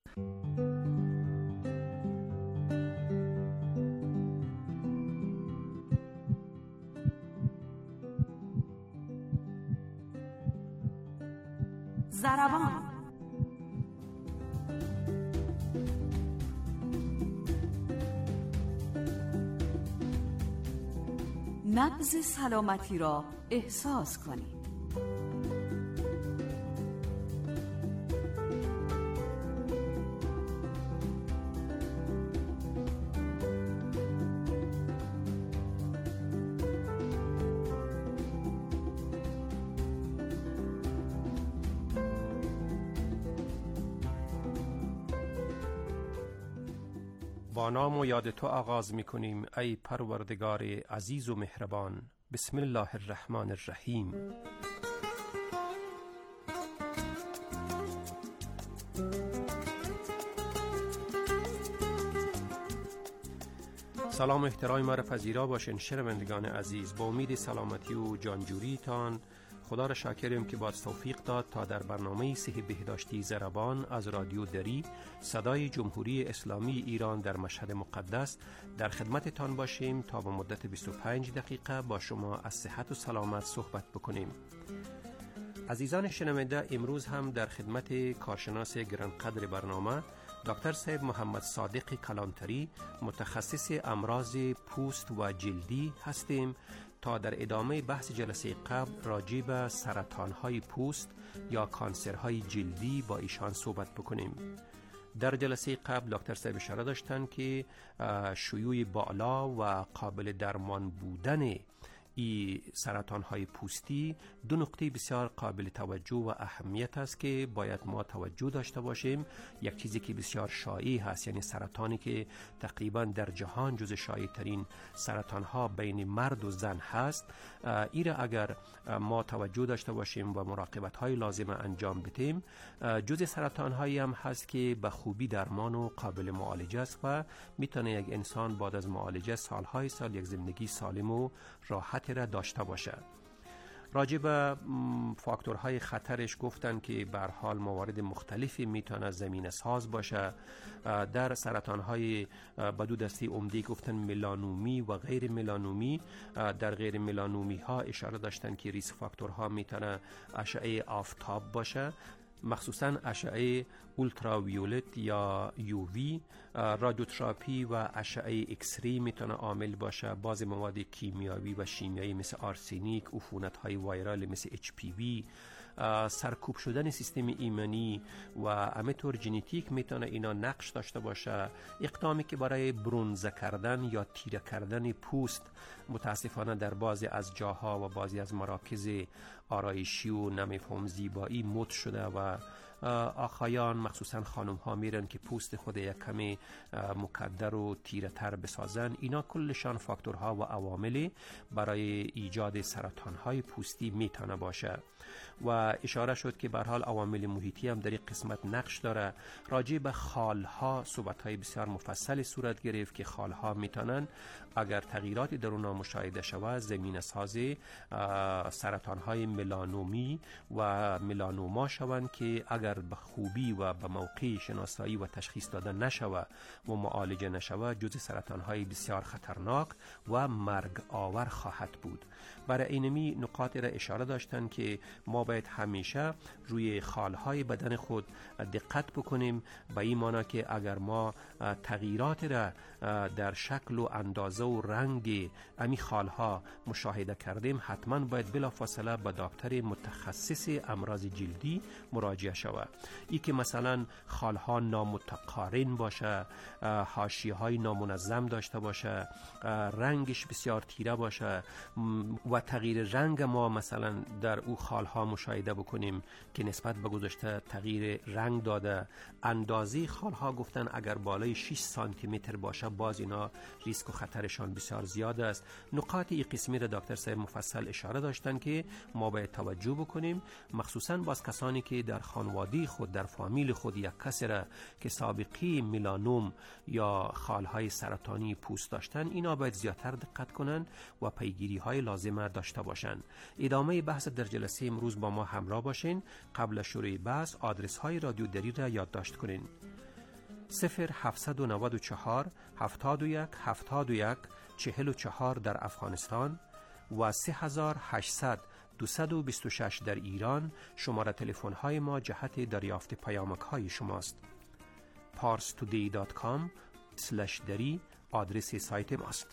ضربان. نبض سلامتی را احساس کنید. با نام و یاد تو آغاز می کنیم ای پروردگار عزیز و مهربان. بسم الله الرحمن الرحیم. سلام و احترام مرا پذیرا باشین شنوندگان عزیز. با امید سلامتی و جانجوری تان خدا را شاکریم که باز توفیق داد تا در برنامه صحی بهداشتی ضربان از رادیو دری صدای جمهوری اسلامی ایران در مشهد مقدس در خدمتتان باشیم تا به مدت بیست و پنج دقیقه با شما از صحت و سلامت صحبت بکنیم. عزیزان شنونده، امروز هم در خدمت کارشناس گرانقدر برنامه دکتر صاحب محمد صادق کلانتری متخصص امراض پوست و جلدی هستیم تا در ادامه بحث جلسه قبل راجع به سرطان‌های پوست یا کانسرهای جلدی با ایشان صحبت بکنیم. در جلسه قبل دکتر صاحب اشاره داشتند که شیوع بالا و قابل درمان بودن ای سرطان های پوستی دو نقطه بسیار قابل توجه و اهمیت است که باید ما توجه داشته باشیم. یک چیزی که بسیار شایع هست، یعنی سرطانی که تقریبا در جهان جز شایع ترین سرطان ها بین مرد و زن هست، ایره اگر ما توجه داشته باشیم و مراقبت های لازم انجام بدیم، جز سرطان هایی هم هست که به خوبی درمان و قابل معالجه است و میتونه یک انسان بعد از معالجه سالهای سال یک زندگی سالم و راحت را داشته باشه. راجع به فاکتورهای خطرش گفتن که به هر حال موارد مختلفی میتونه زمینه ساز باشه. در سرطانهای به دو دسته عمده گفتن ملانومی و غیر ملانومی. در غیر ملانومی ها اشاره داشتن که ریسک فاکتورها میتونه اشعه آفتاب باشه، مخصوصا اشعه اولتراویولت یا یووی، رادیوتراپی و اشعه ایکس ری میتونه عامل باشه. بعضی مواد کیمیاوی و شیمیایی مثل آرسنیک، عفونت های وایرال مثل اچ پی وی، سرکوب شدن سیستم ایمنی و همینطور ژنتیک میتونه اینا نقش داشته باشه. اقدامی که برای برونزه کردن یا تیره کردن پوست متاسفانه در بعضی از جاها و بعضی از مراکز آرایشی و نمیفهم زیبایی مد شده و آقایان مخصوصا خانم ها میرن که پوست خود یک کمی مکدر و تیره تر بسازن. اینا کلشان فاکتورها و عوامل برای ایجاد سرطان های پوستی میتونه باشه و اشاره شد که به هر حال عوامل محیطی هم در این قسمت نقش داره. راجع به خالها صحبت های بسیار مفصل صورت گرفت که خالها میتونن اگر تغییراتی در اونها مشاهده شود زمینه ساز سرطان های ملانومی و ملانوما شوند که اگر به خوبی و به موقع شناسایی و تشخیص داده نشود و معالجه نشود جز سرطان های بسیار خطرناک و مرگ آور خواهد بود. برای اینمی نقاط را اشاره داشتن که ما باید همیشه روی خالهای بدن خود دقت بکنیم، به این معنی که اگر ما تغییرات را در شکل و اندازه و رنگ امی خالها مشاهده کردیم حتما باید بلافاصله به دکتر متخصص امراض جلدی مراجعه شود. ای که مثلا خالها نامتقارن باشه، حاشیه های نامنظم داشته باشه، رنگش بسیار تیره باشه و تغییر رنگ ما مثلا در او خالها مشاهده بکنیم که نسبت به گذشته تغییر رنگ داده. اندازه خالها گفتن اگر بالای شش سانتی متر باشه باز اینا ریسک و خطرشان بسیار زیاد است. نقاط این قسمی را دکتر صاحب مفصل اشاره داشتن که ما باید توجه بکنیم، مخصوصا باز کسانی که در خانواده خانوادی خود، در فامیل خود یک کسی را که سابقه ملانوم یا خالهای سرطانی پوست داشتن، اینا باید زیادتر دقت کنن و پیگیری های لازمه داشته باشند. ادامه بحث در جلسه امروز با ما همراه باشین. قبل شروع بحث آدرس های رادیو دری را یادداشت کنین: صفر هفتصد و نود و چهار هفتاد و یک هفتاد و یک چهل و چهار در افغانستان و سه هزار و هشتصد دویست و بیست و شش در ایران. شماره تلفن های ما جهت دریافت پیامک های شماست. پارس تودی دات کام اسلش دری آدرس سایت ماست.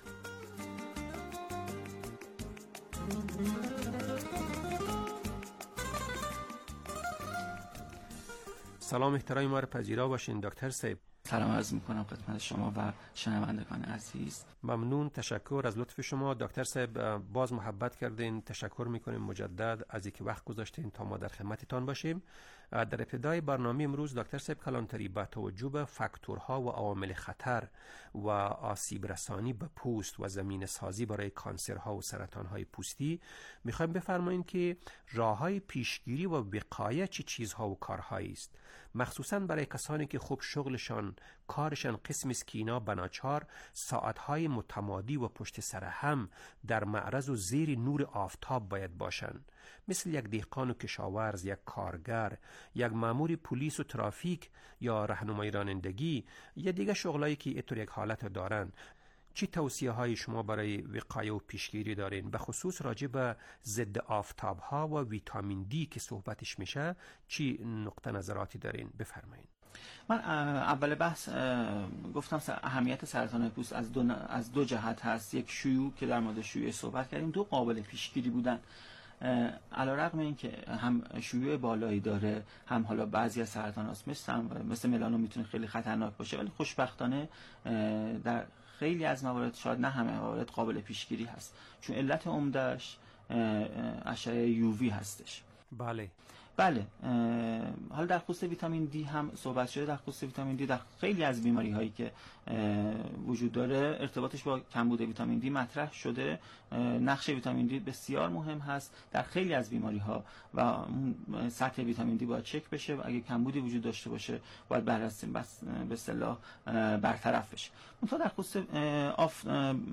سلام، احترام ما را پذیرا باشین دکتر صاحب. سلام عرض میکنم خدمت شما و شنوندگان عزیز. ممنون، تشکر از لطف شما دکتر صاحب. باز محبت کردین، تشکر میکنیم مجدد از اینکه وقت گذاشتین تا ما در خدمتتان باشیم. در ابتدای برنامه امروز دکتر صاحب کلانتری با توجه به فاکتورها و عوامل خطر و آسیب رسانی به پوست و زمین سازی برای کانسرها و سرطانهای پوستی میخوایم بفرمایین که راههای پیشگیری و وقایه چه چیزها و کارهایی است، مخصوصا برای کسانی که خوب شغلشان کارشان قسمی است که اینا بناچار ساعتهای متمادی و پشت سر هم در معرض و زیر نور آفتاب باید باشند، مثل یک دهقان و کشاورز، یک کارگر، یک مأمور پلیس و ترافیک یا راهنمای رانندگی یا دیگه شغلایی که اینطور یک حالت دارن. چی توصیه های شما برای وقایه و پیشگیری دارین؟ به خصوص راجع به ضد آفتاب ها و ویتامین دی که صحبتش میشه چی نقطه نظراتی دارین؟ بفرمایید. من اول بحث گفتم اهمیت سرطان پوست از دو از دو جهت هست. یک شیوع که در مورد شیوع صحبت کردیم، دو قابل پیشگیری بودن. علیرغم اینکه هم شیوع بالایی داره، هم حالا بعضی از سرطانات مثل مثل ملانوم میتونه خیلی خطرناک باشه، ولی خوشبختانه در خیلی از موارد، شاید نه همه موارد، قابل پیشگیری هست، چون علت عمدهش اشعه یووی هستش. بله بله. حالا در خصوص ویتامین دی هم صحبت شده. در خصوص ویتامین دی در خیلی از بیماری هایی که وجود داره ارتباطش با کمبود ویتامین دی مطرح شده. نقش ویتامین دی بسیار مهم هست در خیلی از بیماری ها و سطح ویتامین دی باید چک بشه و اگه کمبودی وجود داشته باشه باید بررسی به اصطلاح برطرف بشه. منتها در خصوص آف...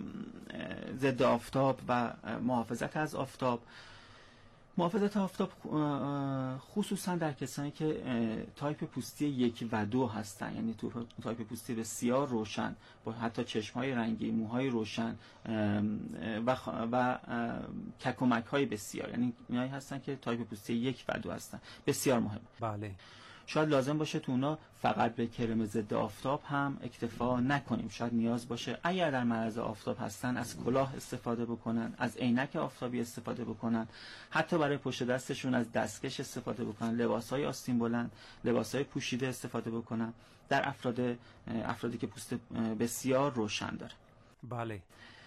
ضد آفتاب و محافظت از آفتاب، محافظت آفتاب خصوصا در کسانی که تایپ پوستی یک و دو هستن، یعنی تایپ پوستی بسیار روشن با حتی چشم‌های رنگی، موهای روشن و و ککومک‌های بسیار، یعنی اینایی هستن که تایپ پوستی یک و دو هستن، بسیار مهم. بله. شاید لازم باشه تو اونا فقط به کرم ضد آفتاب هم اکتفا نکنیم. شاید نیاز باشه اگر در معرض آفتاب هستن از کلاه استفاده بکنن، از عینک آفتابی استفاده بکنن، حتی برای پشت دستشون از دستکش استفاده بکنن، لباسهای آستین بلند، لباسهای پوشیده استفاده بکنن در افراد افرادی که پوست بسیار روشن داره. بله.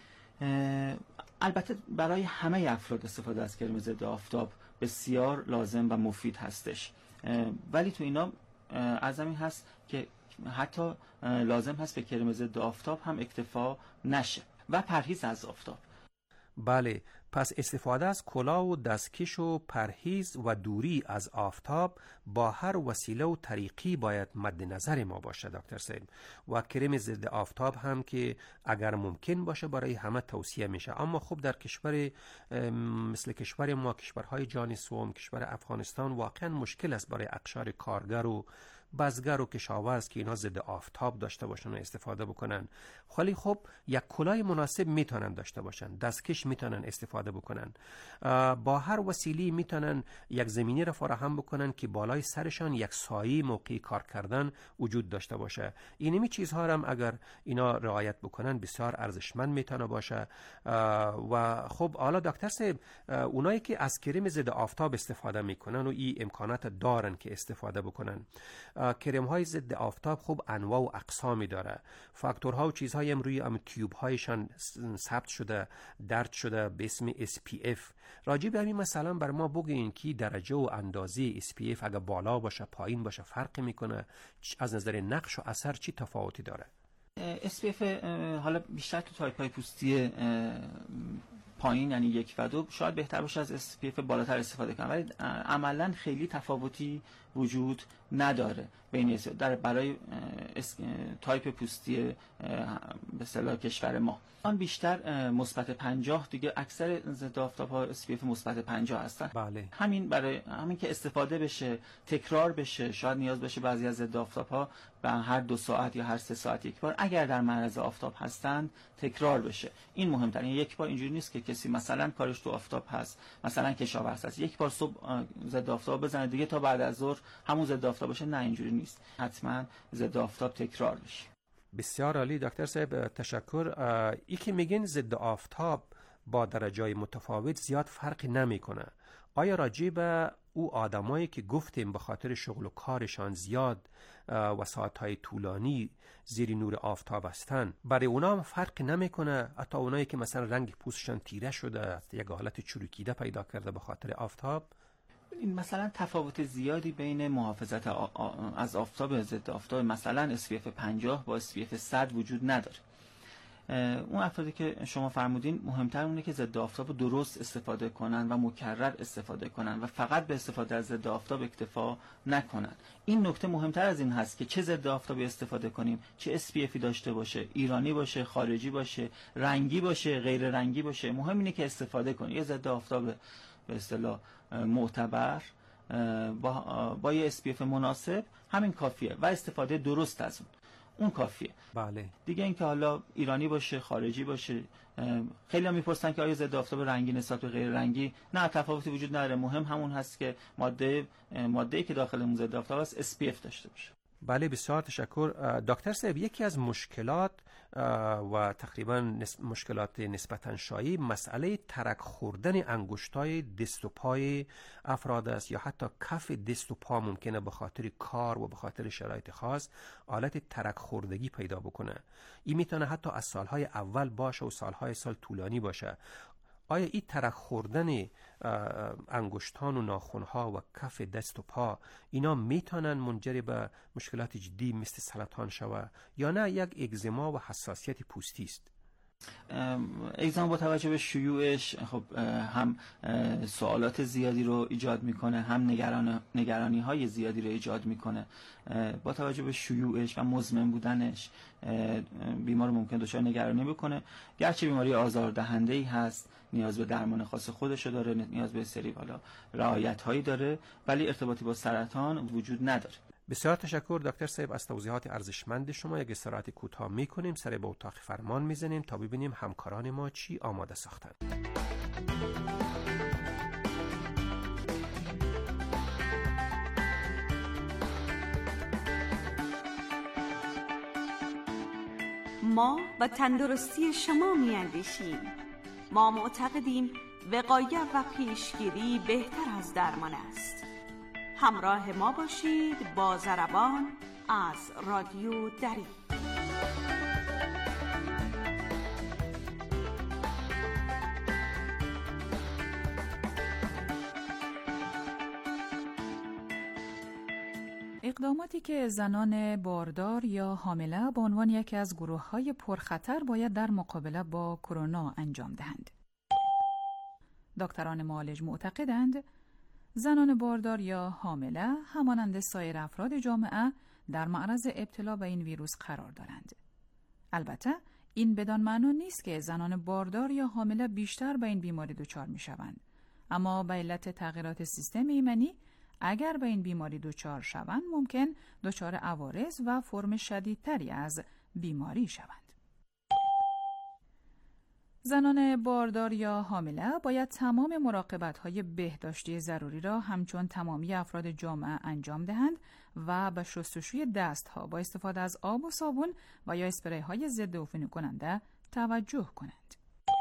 البته برای همه افراد استفاده از کرم ضد آفتاب بسیار لازم و مفید هستش، ولی تو اینا از همین هست که حتی لازم هست به کرم ضد آفتاب هم اکتفا نشه و پرهیز از آفتاب. بله، پس استفاده از کلاه و دستکش و پرهیز و دوری از آفتاب با هر وسیله و طریقی باید مد نظر ما باشه دکتر صاحب. و کرم ضد آفتاب هم که اگر ممکن باشه برای همه توصیه میشه، اما خب در کشور مثل کشور ما، کشورهای جان سوم، کشور افغانستان، واقعا مشکل است برای اقشار کارگر و بازگر و کشاورز که اینا ضد آفتاب داشته باشن و استفاده بکنن. ولی خب یک کلاه مناسب میتونن داشته باشن، دستکش میتونن استفاده بکنن، با هر وسیله میتونن یک زمینی را فراهم بکنن که بالای سرشان یک سایه موقع کار کردن وجود داشته باشه. اینمی چیزها هم اگر اینا رعایت بکنن بسیار ارزشمند میتونه باشه. و خب حالا دکتر صاحب، اونایی که از کرم ضد آفتاب استفاده میکنن و این امکانات دارن که استفاده بکنن، کرم های ضد آفتاب خوب انواع و اقسامی داره. فاکتورها و چیزهای هم روی ام تیوب هایشان ثبت شده، درج شده به اسم اس پی اف. راجع به همین مثلا بر ما بگین که درجه و اندازه اس پی اف اگه بالا باشه پایین باشه فرق میکنه، از نظر نقش و اثر چی تفاوتی داره؟ اس پی اف حالا بیشتر تو تایپ های پوستی پایین یعنی یک و دو شاید بهتر باشه از اس پی اف بالاتر استفاده کنم، ولی عملا خیلی تفاوتی وجود نداره بین در برای تایپ پوستی به اصطلاح کشور ما. آن بیشتر مثبت پنجاه دیگه اکثر ضد آفتاب‌ها اس پی اف مثبت پنجاه هستن. بله. همین برای همین که استفاده بشه، تکرار بشه، شاید نیاز بشه بعضی از ضد آفتاب‌ها به هر دو ساعت یا هر سه ساعت یک بار اگر در معرض آفتاب هستند تکرار بشه. این مهم‌تره. یعنی یک بار اینجوری نیست که کسی مثلا کارش تو آفتاب هست، مثلا کشاورز هست، یک بار صبح ضد آفتاب بزنه دیگه تا بعد از ظهر همون ضد آفتاب باشه. نه اینجوری نیست. حتما ضد آفتاب تکرار بشه. بسیار عالی دکتر صاحب، تشکر. ای که میگین ضد آفتاب با درجای متفاوت زیاد فرق نمیکنه، آیا راجع به او آدمایی که گفتیم به خاطر شغل و کارشان زیاد و ساعتهای طولانی زیر نور آفتاب هستن، برای اونا هم فرق نمیکنه؟ حتی اونایی که مثلا رنگ پوستشان تیره شده، یک حالت چروکیده پیدا کرده به خاطر آفتاب؟ این مثلا تفاوت زیادی بین محافظت از آفتاب ضد آفتاب مثلا اس پی اف پنجاه با اس پی اف صد وجود نداره. اون افرادی که شما فرمودین مهمتر اونه که ضد آفتاب درست استفاده کنن و مکرر استفاده کنن و فقط به استفاده از ضد آفتاب اکتفا نکنن. این نکته مهمتر از این هست که چه ضد آفتابی استفاده کنیم، چه اس پی افی داشته باشه، ایرانی باشه، خارجی باشه، رنگی باشه، غیر رنگی باشه، مهم اینه که استفاده کنیم. یه ضد آفتاب به اصطلاح معتبر با با یه اس پی اف مناسب همین کافیه و استفاده درست از اون اون کافیه. بله. دیگه اینکه حالا ایرانی باشه، خارجی باشه، خیلی هم میپرسن که آیا ضد آفتاب رنگی نسبت به غیر رنگی، نه تفاوتی وجود نداره. مهم همون هست که ماده ماده‌ای که داخل اون ضد آفتاب است اس پی اف داشته باشه. بله بسیار تشکر دکتر صاحب. یکی از مشکلات و تقریبا نس... مشکلات نسبتاً شایع مسئله ترک خوردن انگشتای دست و پای افراد است، یا حتی کف دست و پا ممکنه به خاطر کار و به خاطر شرایط خاص حالت ترک خوردگی پیدا بکنه. این میتونه حتی از سالهای اول باشه و سالهای سال طولانی باشه. آیا این ترک خوردن انگشتان و ناخن‌ها و کف دست و پا اینا میتونن منجر به مشکلات جدی مثل سرطان شوه یا نه یک اگزما و حساسیت پوستی است؟ اگزما با توجه به شیوعش خب هم سوالات زیادی رو ایجاد میکنه، هم نگران نگرانی های زیادی رو ایجاد میکنه. با توجه به شیوعش و مزمن بودنش بیمار ممکن دچار نگرانی بکنه. گرچه بیماری آزاردهنده ای هست، نیاز به درمان خاص خودشو داره، نیاز به سری حالا رعایت هایی داره، ولی ارتباطی با سرطان وجود نداره. بسیار تشکر دکتر صاحب از توضیحات ارزشمند شما. یک استراحت کوتاه میکنیم، سر به اتاق فرمان میزنیم تا ببینیم همکاران ما چی آماده ساختن. ما و تندرستی شما میاندیشیم. ما معتقدیم وقایت و پیشگیری بهتر از درمان است. همراه ما باشید با ضربان از رادیو دری. اقداماتی که زنان باردار یا حامله به عنوان یکی از گروه‌های پرخطر باید در مقابله با کرونا انجام دهند. دکتران معالج معتقدند زنان باردار یا حامله همانند سایر افراد جامعه در معرض ابتلا به این ویروس قرار دارند. البته این بدان معنا نیست که زنان باردار یا حامله بیشتر به این بیماری دچار می شوند، اما به علت تغییرات سیستم ایمنی اگر به این بیماری دچار شوند ممکن دچار عوارض و فرم شدیدتری از بیماری شوند. زنان باردار یا حامله باید تمام مراقبت‌های بهداشتی ضروری را همچون تمامی افراد جامعه انجام دهند و به شستشوی دست‌ها با استفاده از آب و صابون و یا اسپری‌های ضد عفونی کننده توجه کنند.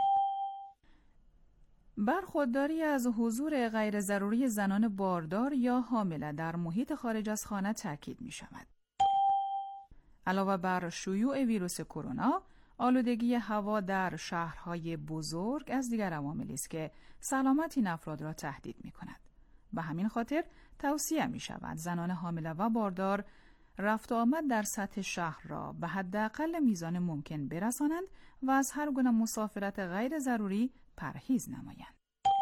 برخورداری از حضور غیر ضروری زنان باردار یا حامله در محیط خارج از خانه تاکید می شود. علاوه بر شیوع ویروس کرونا، آلودگی هوا در شهرهای بزرگ از دیگر عواملی است که سلامت این افراد را تهدید می کند. به همین خاطر توصیه می شود زنان حامله و باردار رفت و آمد در سطح شهر را به حداقل میزان ممکن برسانند و از هر گونه مسافرت غیر ضروری پرهیز نمایند.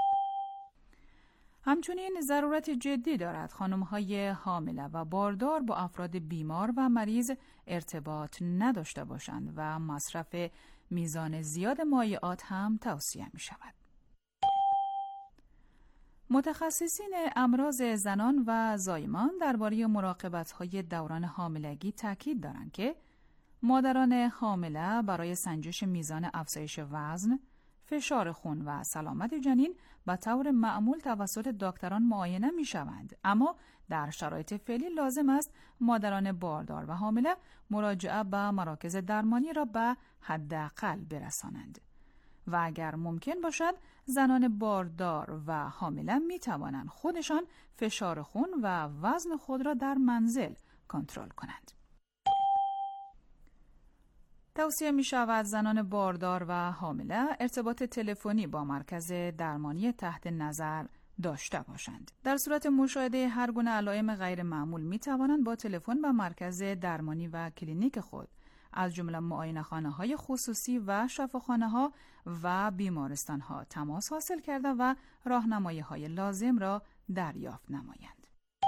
همچنین ضرورت جدی دارد خانم‌های حامله و باردار با افراد بیمار و مریض ارتباط نداشته باشند و مصرف میزان زیاد مایعات هم توصیه می شود. متخصصین امراض زنان و زایمان درباره مراقبت‌های دوران حاملگی تاکید دارند که مادران حامله برای سنجش میزان افزایش وزن، فشار خون و سلامت جنین به طور معمول توسط دکتران معاینه می شوند، اما در شرایط فعلی لازم است مادران باردار و حامله مراجعه به مراکز درمانی را به حداقل برسانند و اگر ممکن باشد زنان باردار و حامله می توانند خودشان فشار خون و وزن خود را در منزل کنترل کنند. توصیه می شود زنان باردار و حامله ارتباط تلفنی با مرکز درمانی تحت نظر داشته باشند. در صورت مشاهده هر گونه علائم غیر معمول می توانند با تلفن به مرکز درمانی و کلینیک خود از جمله معاینه‌خانه‌های خصوصی و شفاخانه‌ها و بیمارستان‌ها تماس حاصل کرده و راهنمایی‌های لازم را دریافت نمایند.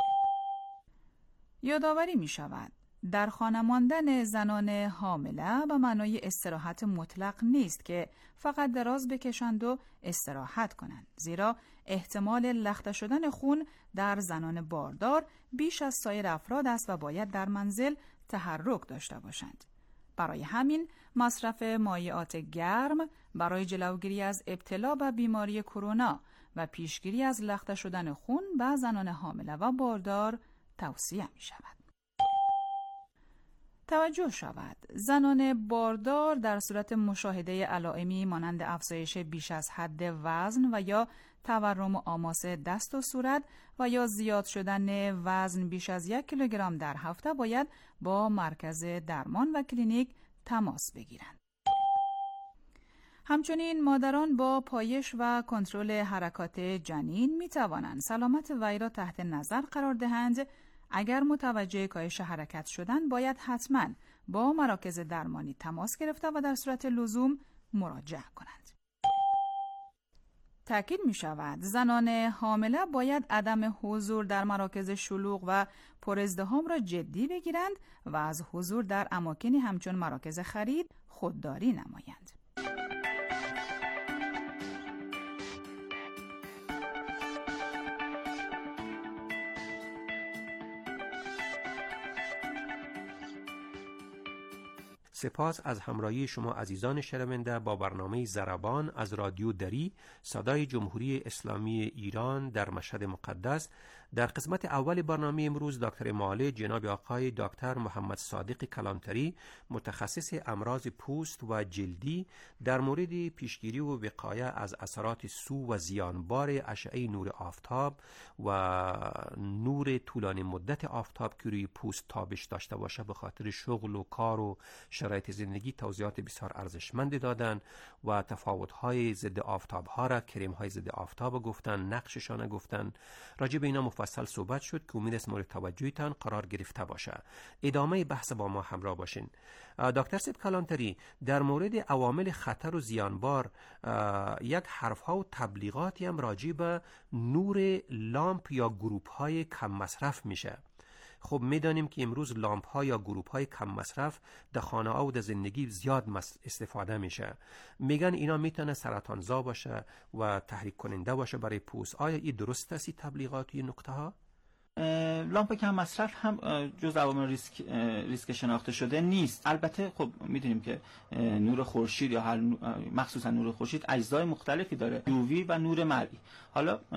یادآوری می شود در خانه ماندن زنان حامله به معنای استراحت مطلق نیست که فقط دراز بکشند و استراحت کنند، زیرا احتمال لخته شدن خون در زنان باردار بیش از سایر افراد است و باید در منزل تحرک داشته باشند. برای همین مصرف مایعات گرم برای جلوگیری از ابتلا به بیماری کرونا و پیشگیری از لخته شدن خون به زنان حامله و باردار توصیه می شود. توجه شود زنان باردار در صورت مشاهده علائمی مانند افزایش بیش از حد وزن و یا تورم و آماس دست و صورت و یا زیاد شدن وزن بیش از یک کیلوگرم در هفته باید با مرکز درمان و کلینیک تماس بگیرند. همچنین مادران با پایش و کنترل حرکات جنین می توانند سلامت وی را تحت نظر قرار دهند. اگر متوجه کاهش حرکت شدن باید حتما با مراکز درمانی تماس گرفته و در صورت لزوم مراجعه کنند. تأکید می شود زنان حامله باید عدم حضور در مراکز شلوغ و پر ازدحام را جدی بگیرند و از حضور در اماکنی همچون مراکز خرید خودداری نمایند. سپاس از همراهی شما عزیزان شنونده با برنامه ضربان از رادیو دری صدای جمهوری اسلامی ایران در مشهد مقدس. در قسمت اول برنامه امروز دکتر معالج جناب آقای دکتر محمد صادق کلانتری متخصص امراض پوست و جلدی در مورد پیشگیری و وقایه از اثرات سو و زیانبار اشعه نور آفتاب و نور طولانی مدت آفتاب که روی پوست تابش داشته باشه به خاطر شغل و کار و شرایط زندگی توضیحات بسیار ارزشمند دادن و تفاوت‌های ضد آفتاب ها را کریم‌های ضد آفتاب گفتن، نقششان گفتن. راجع به اینا مفصل صحبت شد که امید است مورد توجهتان قرار گرفته باشه. ادامه بحث با ما همراه باشین. دکتر سید کلانتری در مورد عوامل خطر و زیانبار یک حرف‌ها و تبلیغاتی هم راجع به نور لامپ یا گروپ‌های کم مصرف میشه. خب میدانیم که امروز لامپ ها یا گروپ های کم مصرف در خانه ها و در زندگی زیاد استفاده میشه. میگن اینا میتونه سرطانزا باشه و تحریک کننده باشه برای پوست. آیا این درست است این تبلیغات این نکته ها؟ لامپ کم مصرف هم جز عوامل ریسک ریسک شناخته شده نیست. البته خب میدونیم که نور خورشید یا هر مخصوصا نور خورشید اجزای مختلفی داره، یووی و نور مرئی. حالا